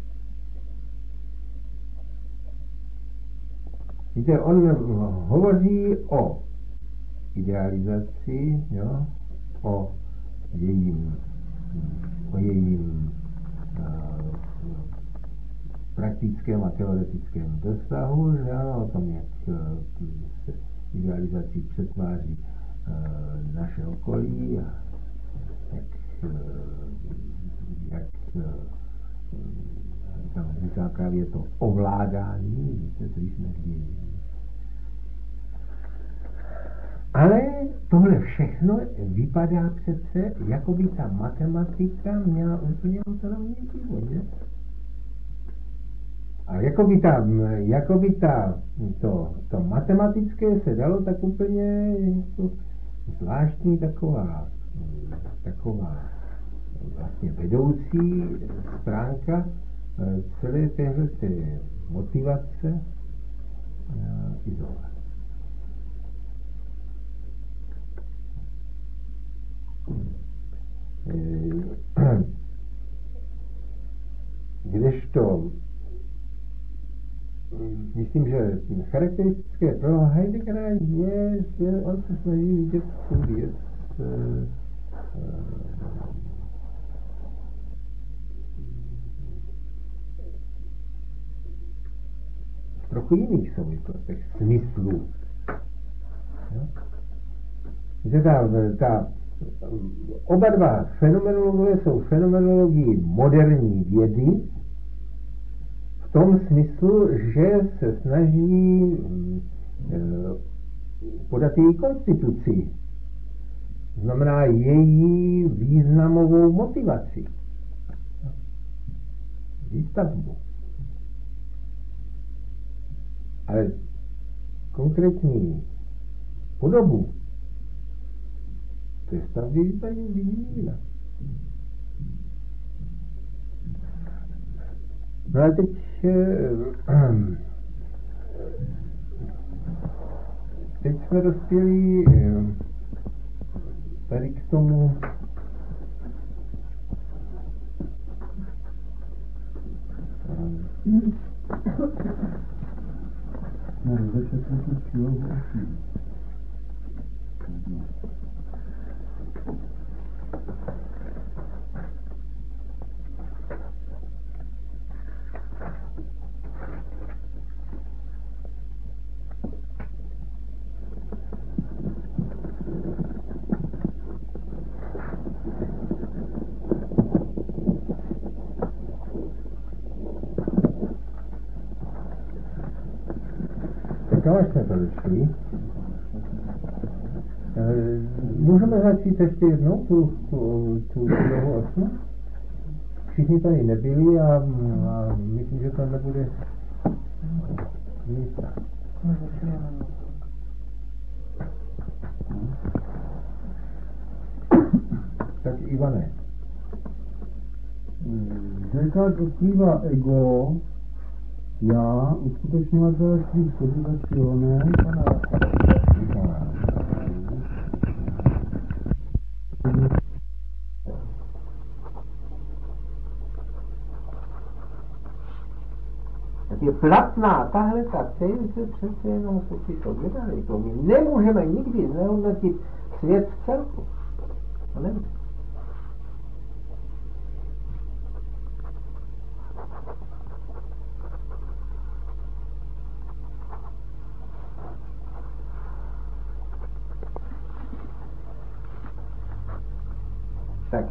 Víte, on hovoří o idealizaci, jo, o jejím praktickém a teoretickém dosahu, že ano, o tom, jak se idealizací přetváří naše okolí a jak tam říká právě to ovládání, víte, co jsme chtěli. Ale tohle všechno vypadá přece, jako by ta matematika měla úplně autonomní vývoj, ne? A jako by to matematické se dalo tak úplně jako zvláštní taková vlastně vedoucí stránka celé téhleté motivace izolovat. Kdežto myslím, že charakteristické pro Heideggera je, že on se snaží vidět tu věc v trochu jiných souvislostech, smyslů. Oba dva fenomenologie jsou fenomenologii moderní vědy, v tom smyslu, že se snaží podat její konstituci, znamená její významovou motivaci, výstavbu. Ale konkrétní podobu té stavby vidí jinak. No a teď jsme dospěli tady k tomu kam jsme to došli? Můžeme začít ještě jednou tu úlohu 8? Všichni tady nebyli a myslím, že to nebude nic. Tak Ivane. Descartes odkrývá ego, já, uskutečňovatel svých civilizaciones, tak je platná tahle ta teze přece jenom se si to vydali. To my nemůžeme nikdy znehodnotit svět v celku. To nemůžeme. Tak,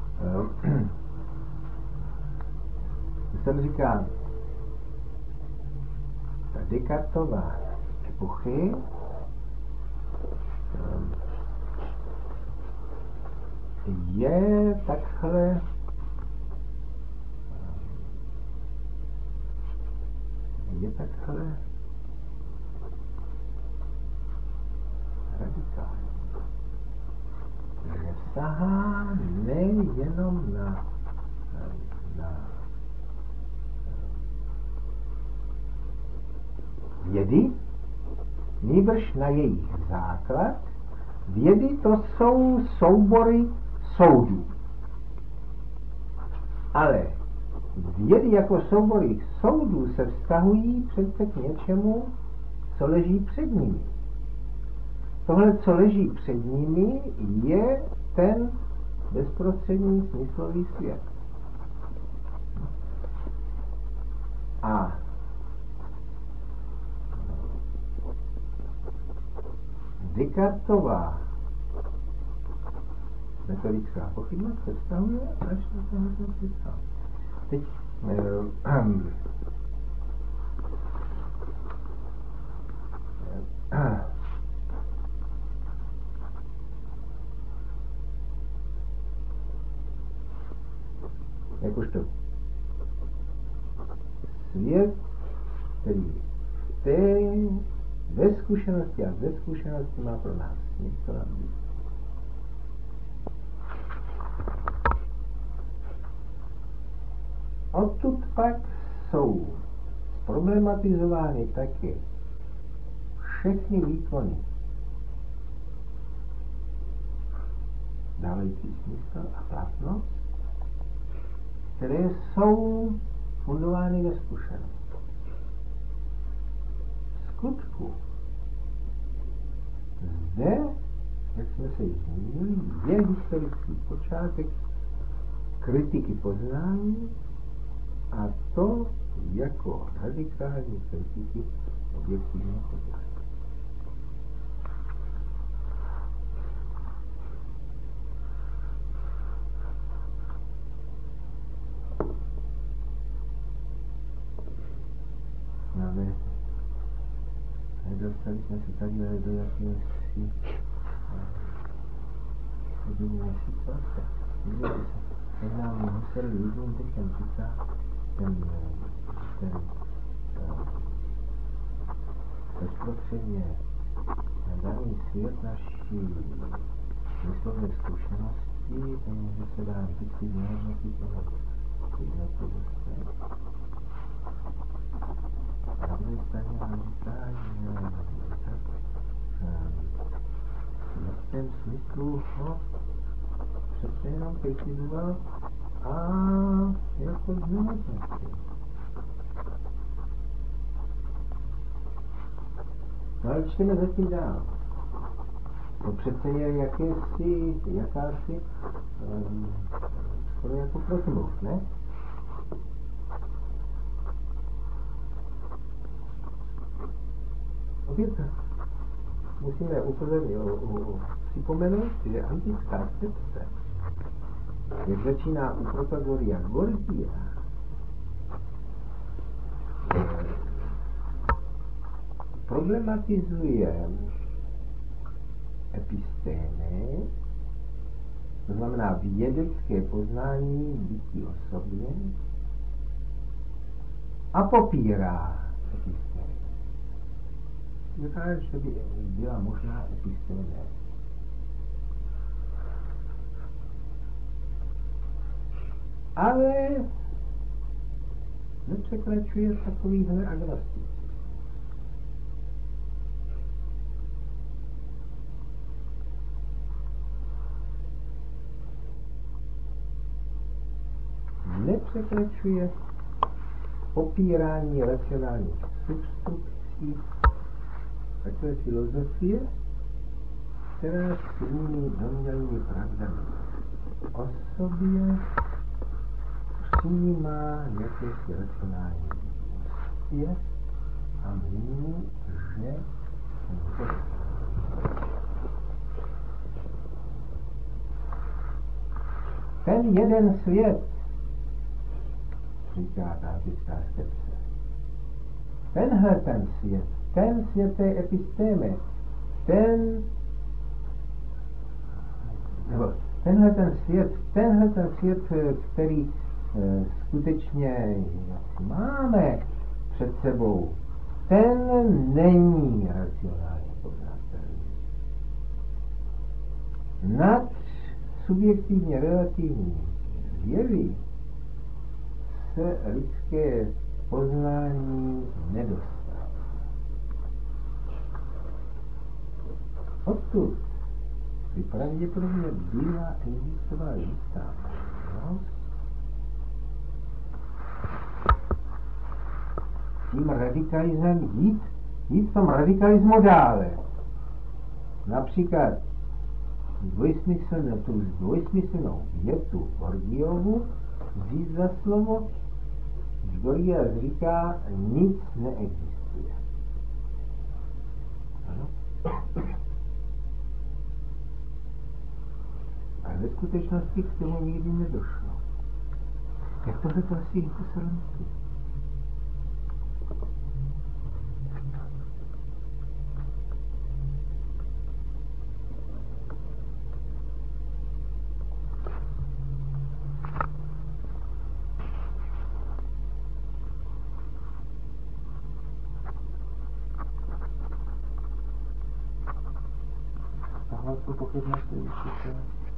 jsem říkal, ta Descartová epochy je takhle radikální. Že sahá nejenom na vědy, nýbrž na jejich základ. Vědy to jsou soubory soudů. Ale vědy jako soubory soudů se vztahují přece k něčemu, co leží před nimi. Tohle, co leží před nimi, je ten bezprostřední smyslový svět. A Descartová metodická pochybnost se vztahuje až na tenhle svět. Teď jakožto svět, který ve zkušenosti a ze zkušenosti má pro nás něco nabít. Odtud pak jsou problematizovány taky všechny výkony dávající smysl a platnost, které jsou fundovány ve zkušenosti. V skutku zde, jak jsme se již zmínili, je historický počátek kritiky poznání, a to jako radikální kritiky objektivního poznání. Ale nedostali jsme se takhle do jakési jedinné situace. Vidíte se, teď nám musel jedním dechem říká ten bezprostředně daný svět naší myslovné zkušenosti, ten se dá vždycky znehodnotit toho jednotlivostné. A na druhé straně nám říká, že v tom smyslu ho přece jenom kritizoval a jako znehodnotil. No ale čteme zatím dál. To přece je jakási skoro jako protimluv, ne? Opět musíme upozornit, připomenout, že antická skepse, jak začíná u Protagoria Gorgia, problematizuje epistémy, to znamená vědecké poznání bytí osobně, a popírá epistémy. Vypadá, že by byla možná epistémy. Ale nepřekračuje takovýhle agnostik. Nepřekračuje popírání racionálních substrukcí takové filozofie, která s jinými domnělými pravdami o sobě přijímá jakési racionální je a míní, že ten jeden svět, říká ta antická skepse, tenhle svět té epistémy, tenhle ten svět, který skutečně máme před sebou, ten není racionálně poznatelný. Nad subjektivně relativní jevy se lidské poznání nedostává. odtud by pravděpodobně byla existovala jistá možnost tím radikalismem jít v tom radikalismu dále. Například dvojsmyslnou větu Gorgiovu vzít za slovo, když Gorgias říká, nic neexistuje. Ano? A ve skutečnosti k tomu nikdy nedošlo. Jak tohle to asi Husserl myslí? Tahle jsou pochybnosti určitě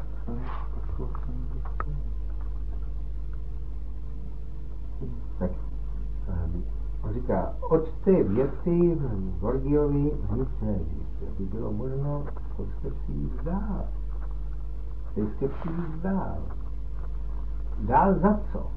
tak on říká, od té věty v Gorgiovi nic neexistuje. By bylo možno od skepsí vzdál. Tej skepsí vzdál. Dál za co?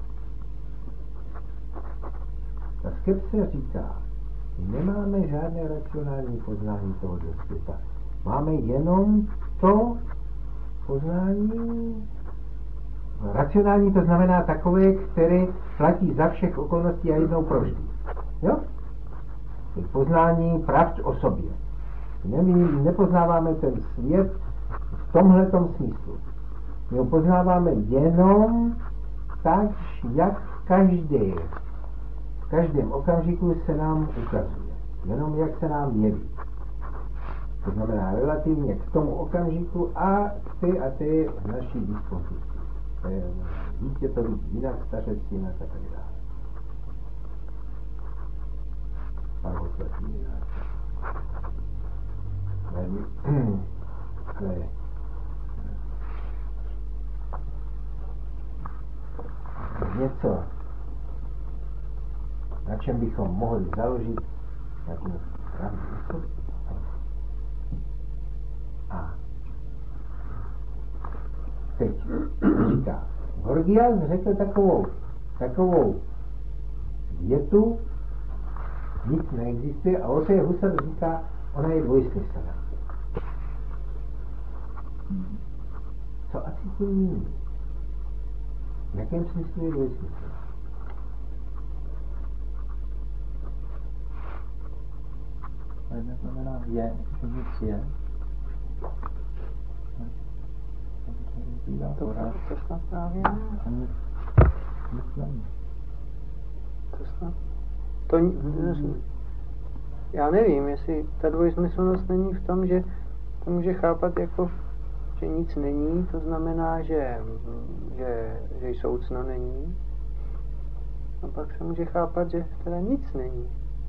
Ta skepse říká, nemáme žádné racionální poznání tohoto světa. Máme jenom to poznání racionální, to znamená takové, které platí za všech okolností a jednou provždy. Jo? To je poznání pravd o sobě. My nepoznáváme ten svět v tomhletom smyslu. My ho poznáváme jenom tak, jak v každém okamžiku se nám ukazuje. Jenom jak se nám jeví. To znamená relativně k tomu okamžiku a k té naší dispozici. Dítě to vidí jinak, stařec jinak a tak dále. Parvotvatní jinak. Ale něco, na čem bychom mohli založit nějakou pravdu. A teď říká, Gorgias řekl takovou větu, nic neexistuje, a o té Husserl říká, ona je dvojsmyslná. Co asi tím míní? V jakém smyslu je dvojsmyslná? To neznamená je, že nic je. To snad právě ne. Nic není. To snad... Já nevím, jestli ta dvojsmyslnost není v tom, že to může chápat jako, že nic není, to znamená, že soucno není. A pak se může chápat, že teda nic není.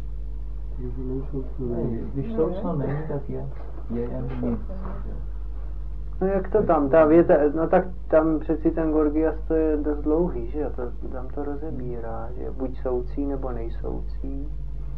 Když soucno není, tak je jen nic. No jak to tam, ta věta, no tak tam přeci ten Gorgias to je dost dlouhý, že jo, tam to rozebírá, že buď soucí nebo nejsoucí.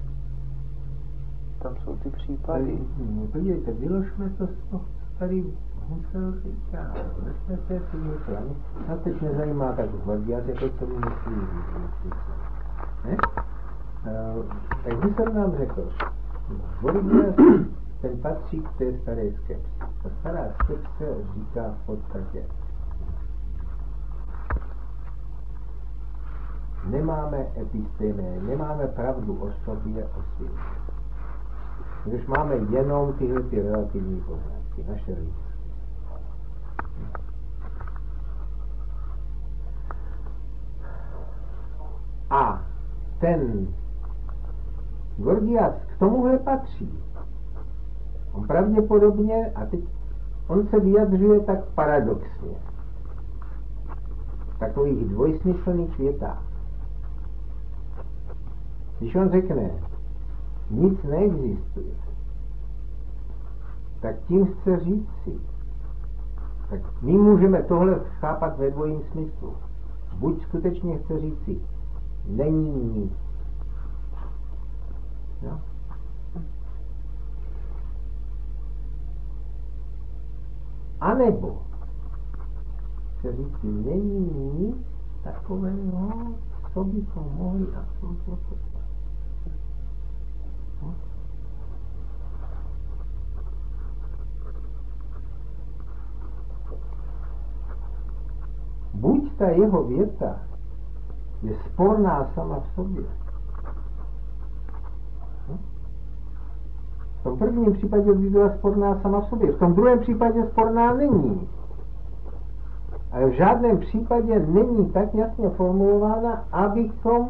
Tam jsou ty případy. Podívejte, vyložme to z toho, co tady Husserl říká. Vyložme se s tím Husserlem. A teď nezajímá tak Gorgias, jako co mi myslí. Ne? Tak Husserl nám řekl, Gorgias ten patří k té staré skepsi. Ta stará skepse říká v podstatě, nemáme epistémé, nemáme pravdu o sobě, o světě. Když máme jenom tyhle relativní poznatky, naše lidské. A ten Gorgias k tomuhle patří. On pravděpodobně, a teď on se vyjadřuje tak paradoxně, v takových dvojsmyslných větách. Když on řekne, nic neexistuje, tak tím chce říct si, tak my můžeme tohle chápat ve dvojím smyslu. Buď skutečně chce říct si, není nic. Jo? anebo se říct, není nic takového, co bychom mohli absolutně popsat. No. Buď ta jeho věta je sporná sama v sobě. No. V tom prvním případě by byla sporná sama v sobě, v tom druhém případě sporná není. Ale v žádném případě není tak jasně formulována, abychom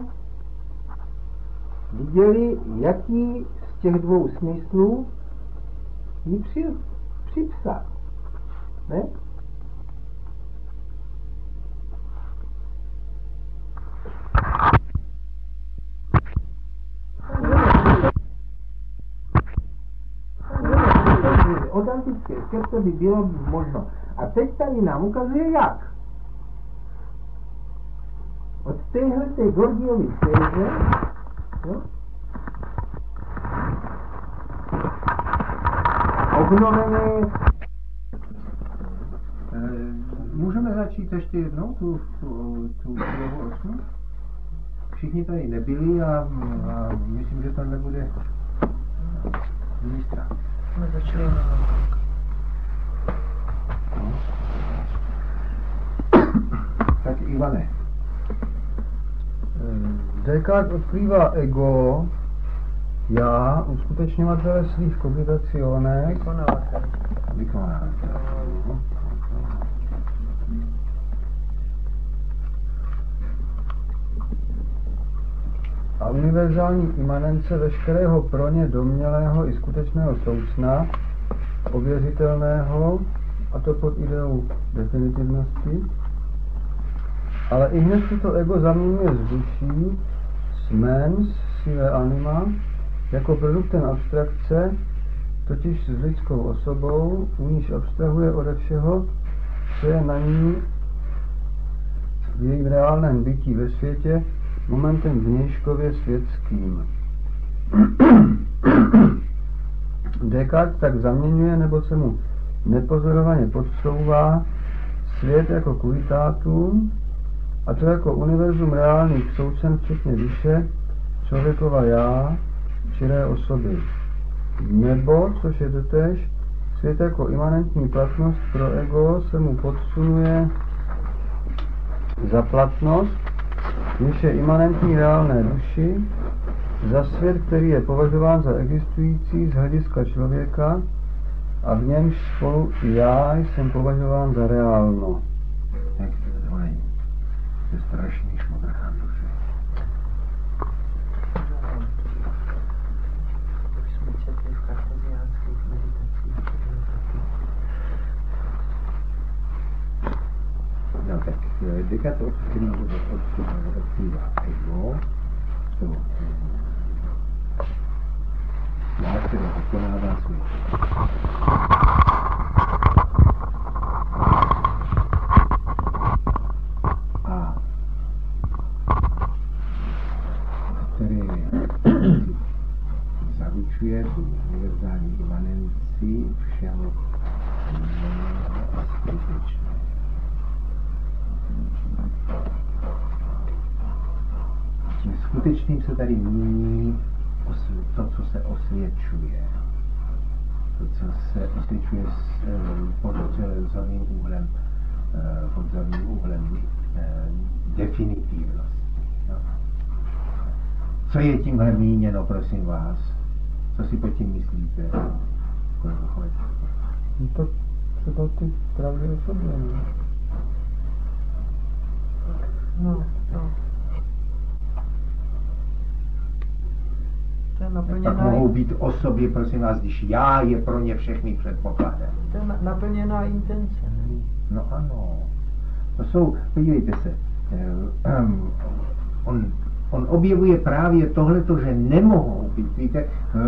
viděli, jaký z těch dvou smyslů ji připsat. Ne? Od antické skepse by bylo možno. A teď tady nám ukazuje jak. Od téhleté Gordiovy téze, jo, obnovené. Můžeme začít ještě jednou tu úlohu 8? Všichni tady nebyli a myslím, že to nebude jiný strach. jsme začali no. Tak Ivane. Descartes odkrývá ego, já, uskutečňovatele svých cogitaciones, Vykonávatel. a univerzální imanence veškerého pro ně domnělého i skutečného soucna, ověřitelného, a to pod ideou definitivnosti, ale i hned toto ego zaměňuje s duší, s mens, sive anima, jako produktem abstrakce, totiž s lidskou osobou, u níž abstrahuje ode všeho, co je na ní v jejím reálném bytí ve světě, momentem vnějškově světským. Descartes tak zaměňuje, nebo se mu nepozorovaně podsouvá svět jako kuitátum, a to jako univerzum reálných soucen včetně duše, člověkova já, čiré osoby. Nebo, což je totéž, svět jako imanentní platnost pro ego se mu podsunuje za platnost, jež je imanentní reálné duši, za svět, který je považován za existující z hlediska člověka a v němž spolu i já jsem považován za reálno. Jak to není? To je strašný šmodrachán duše. Už jsme četli v karteziánských meditacích. No tak Descartes odkrývá ego, to já, který vykonává svůj a který zaručuje tu univerzální imanenci všeho a skutečného. Tím skutečným se tady míní to, co se osvědčuje. To, co se osvědčuje pod zorným úhlem definitivnosti. No. Co je tímhle míněno, prosím vás? Co si pod tím myslíte? No tak třeba ty pravdy o sobě, ne? No. To je naplněná... Tak mohou být osoby, prosím vás, když já je pro ně všechny předpokladem. To je naplněná intence, ne? No ano. To jsou, podívejte se, on objevuje právě tohleto, že nemohou být, víte,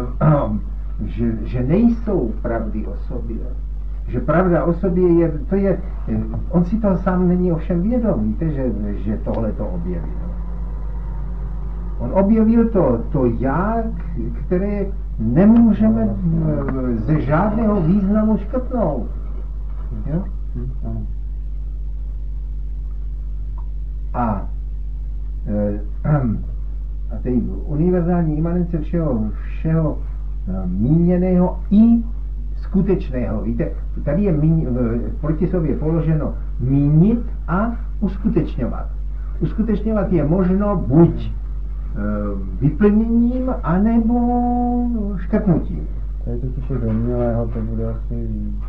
že nejsou pravdy o sobě. Že pravda o sobě je, on si toho sám není ovšem vědom, víte, že tohleto objevil. On objevil to já, které nemůžeme ze žádného významu škrtnout. Jo? Ano. A tedy univerzální imanence všeho míněného i skutečného. Víte, tady je proti sobě položeno mínit a uskutečňovat. Uskutečňovat je možno buď vyplněním, anebo škrtnutím. Tady totiž je domnělého, to bude asi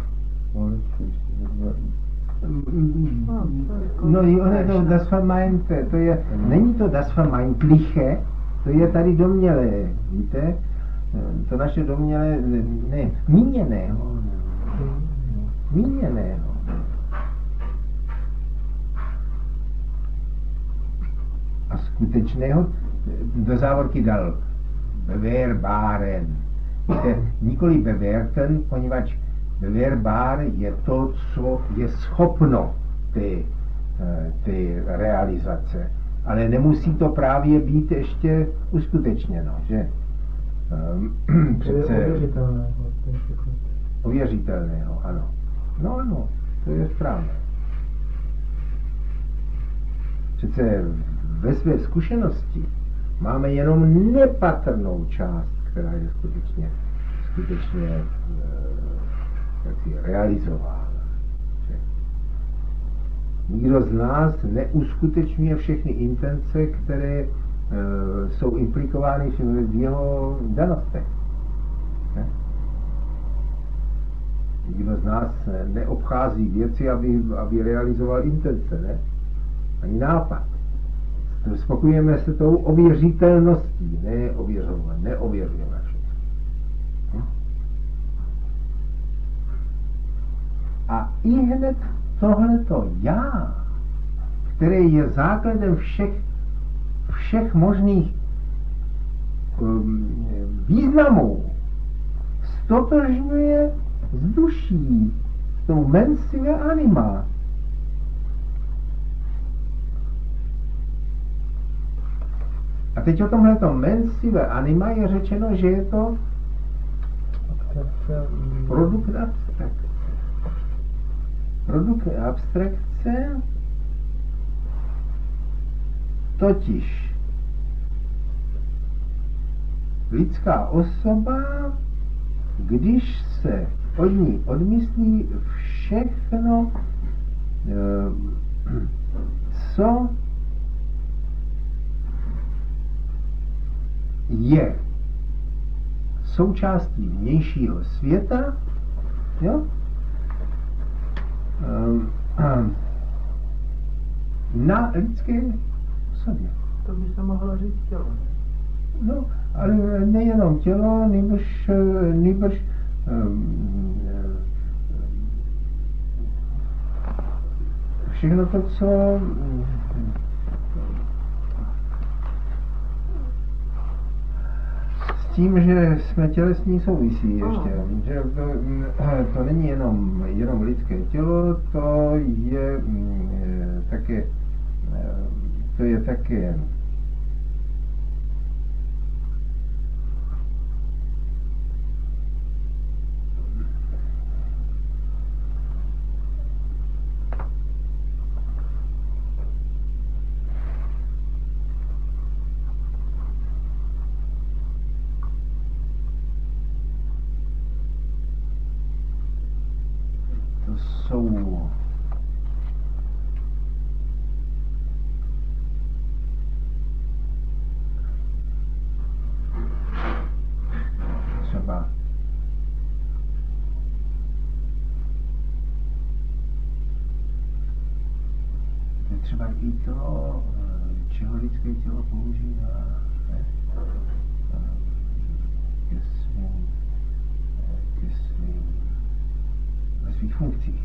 No jo, to das Vermeinte, to je, není to das Vermeintliche, to je tady domnělé, víte? To naše domnělé, ne, míněného. Míněného. A skutečného do závorky dal bewerbaren. Víte, nikoli bewerten, poněvadž bewerbar je to, co je schopno té realizace. Ale nemusí to právě být ještě uskutečněno, že? Přece ověřitelného, ano. No, to je správné. Přece ve své zkušenosti máme jenom nepatrnou část, která je skutečně jaksi realizována. Nikdo z nás neuskutečňuje všechny intence, které jsou implikovány v jeho danostech. Nikdo z nás neobchází věci, aby realizoval intence, ne? Ani nápad. Spokojujeme se tou ověřitelností, neověřujeme všechno. A i hned tohleto já, které je základem všech možných významů, stotožňuje s duší, s tou mensive anima. A teď o tomhleto mensive anima je řečeno, že je to produkt abstrakce. Produkt abstrakce totiž lidská osoba, když se od ní odmyslí všechno, co je součástí vnějšího světa, jo? Na lidské osobě. To by se mohlo říct tělo, ne? No, ale nejenom tělo, nýbrž všechno to, co s tím, že jsme tělesní, souvisí ještě, že to není jenom lidské tělo, to je také jsou třeba i to, čeho lidské tělo používá ke svým ve svých funkcích.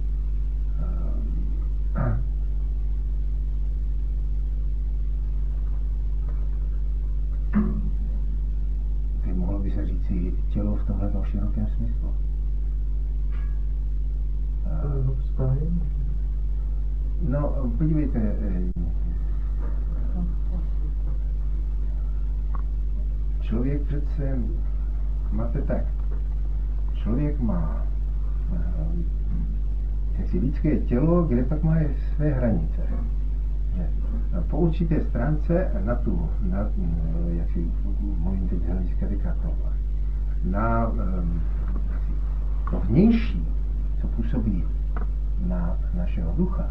Teď mohlo by se říci tělo v tomhle širokém smyslu. No, podívejte, člověk přece, máte tak, člověk má lidské tělo, kde pak má své hranice. Po určité stránce jak si mluvím teď z hlediska Descartova, na to vnější, co působí na našeho ducha,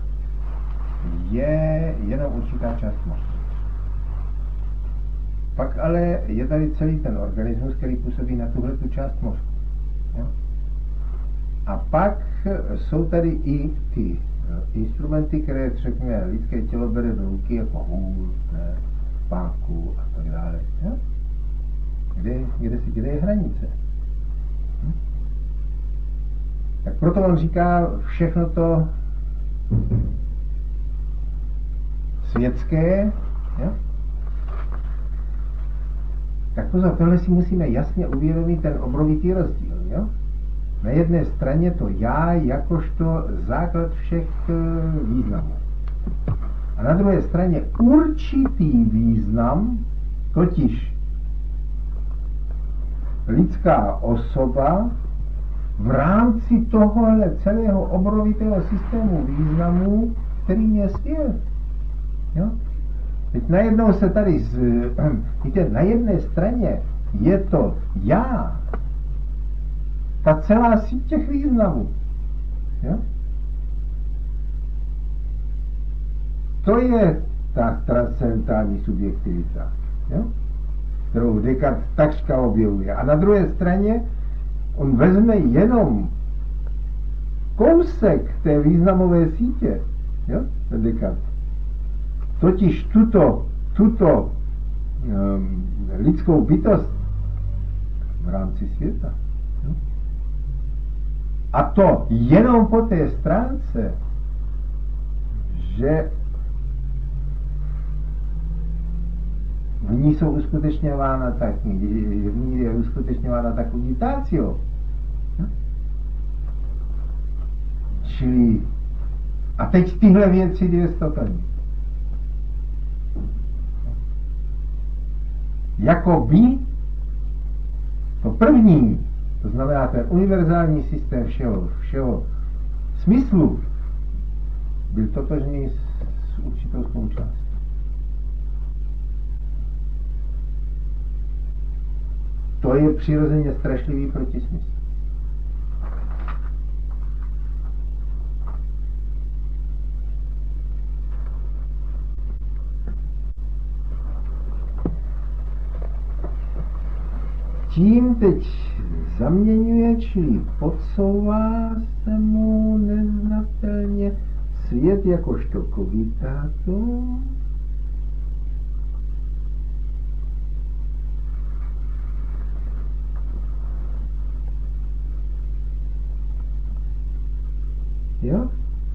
je jenom určitá část mozku. Pak ale je tady celý ten organismus, který působí na tuhletu část mozku. Jo? A pak jsou tady i ty instrumenty, které řekněme lidské tělo bere do ruky jako hůl, páku a tak dále. Jo? Kde je hranice? Tak proto on říká všechno to světské, jo? Tak pozor, tohle si musíme jasně uvědomit ten obrovitý rozdíl. Jo? Na jedné straně to já jakožto základ všech významů. A na druhé straně určitý význam, totiž lidská osoba v rámci tohohle celého obrovitého systému významů, který je svět. Jo? Teď najednou se tady, víte, na jedné straně je to já, ta celá síť těch významů. Jo? To je ta transcendentální subjektivita, jo? Kterou Descartes takřka objevuje. A na druhé straně on vezme jenom kousek té významové sítě, jo? Descartes. Totiž tuto lidskou bytost v rámci světa. Jo? A to jenom po té stránce, že v ní jsou uskutečňována v ní je uskutečňována ta cogitatio. Čili a teď tyhle věci dvě stotožní. Jako by to první, to znamená ten univerzální systém všeho smyslu, byl totožný s určitou součástí. To je přirozeně strašlivý protismysl. Tím teď zaměňuje, čili podsouvá se mu neznatelně svět jakožto cogitátum, jo?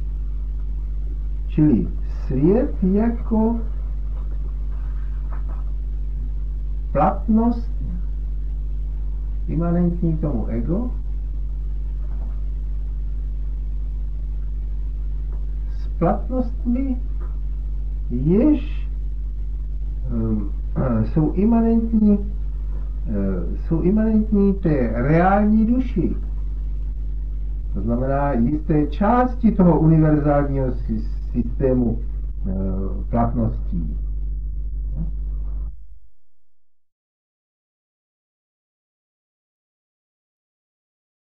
Čili svět jako platnost imanentní tomu ego s platnostmi, jež jsou imanentní té reální duši. To znamená jisté části toho univerzálního systému platností.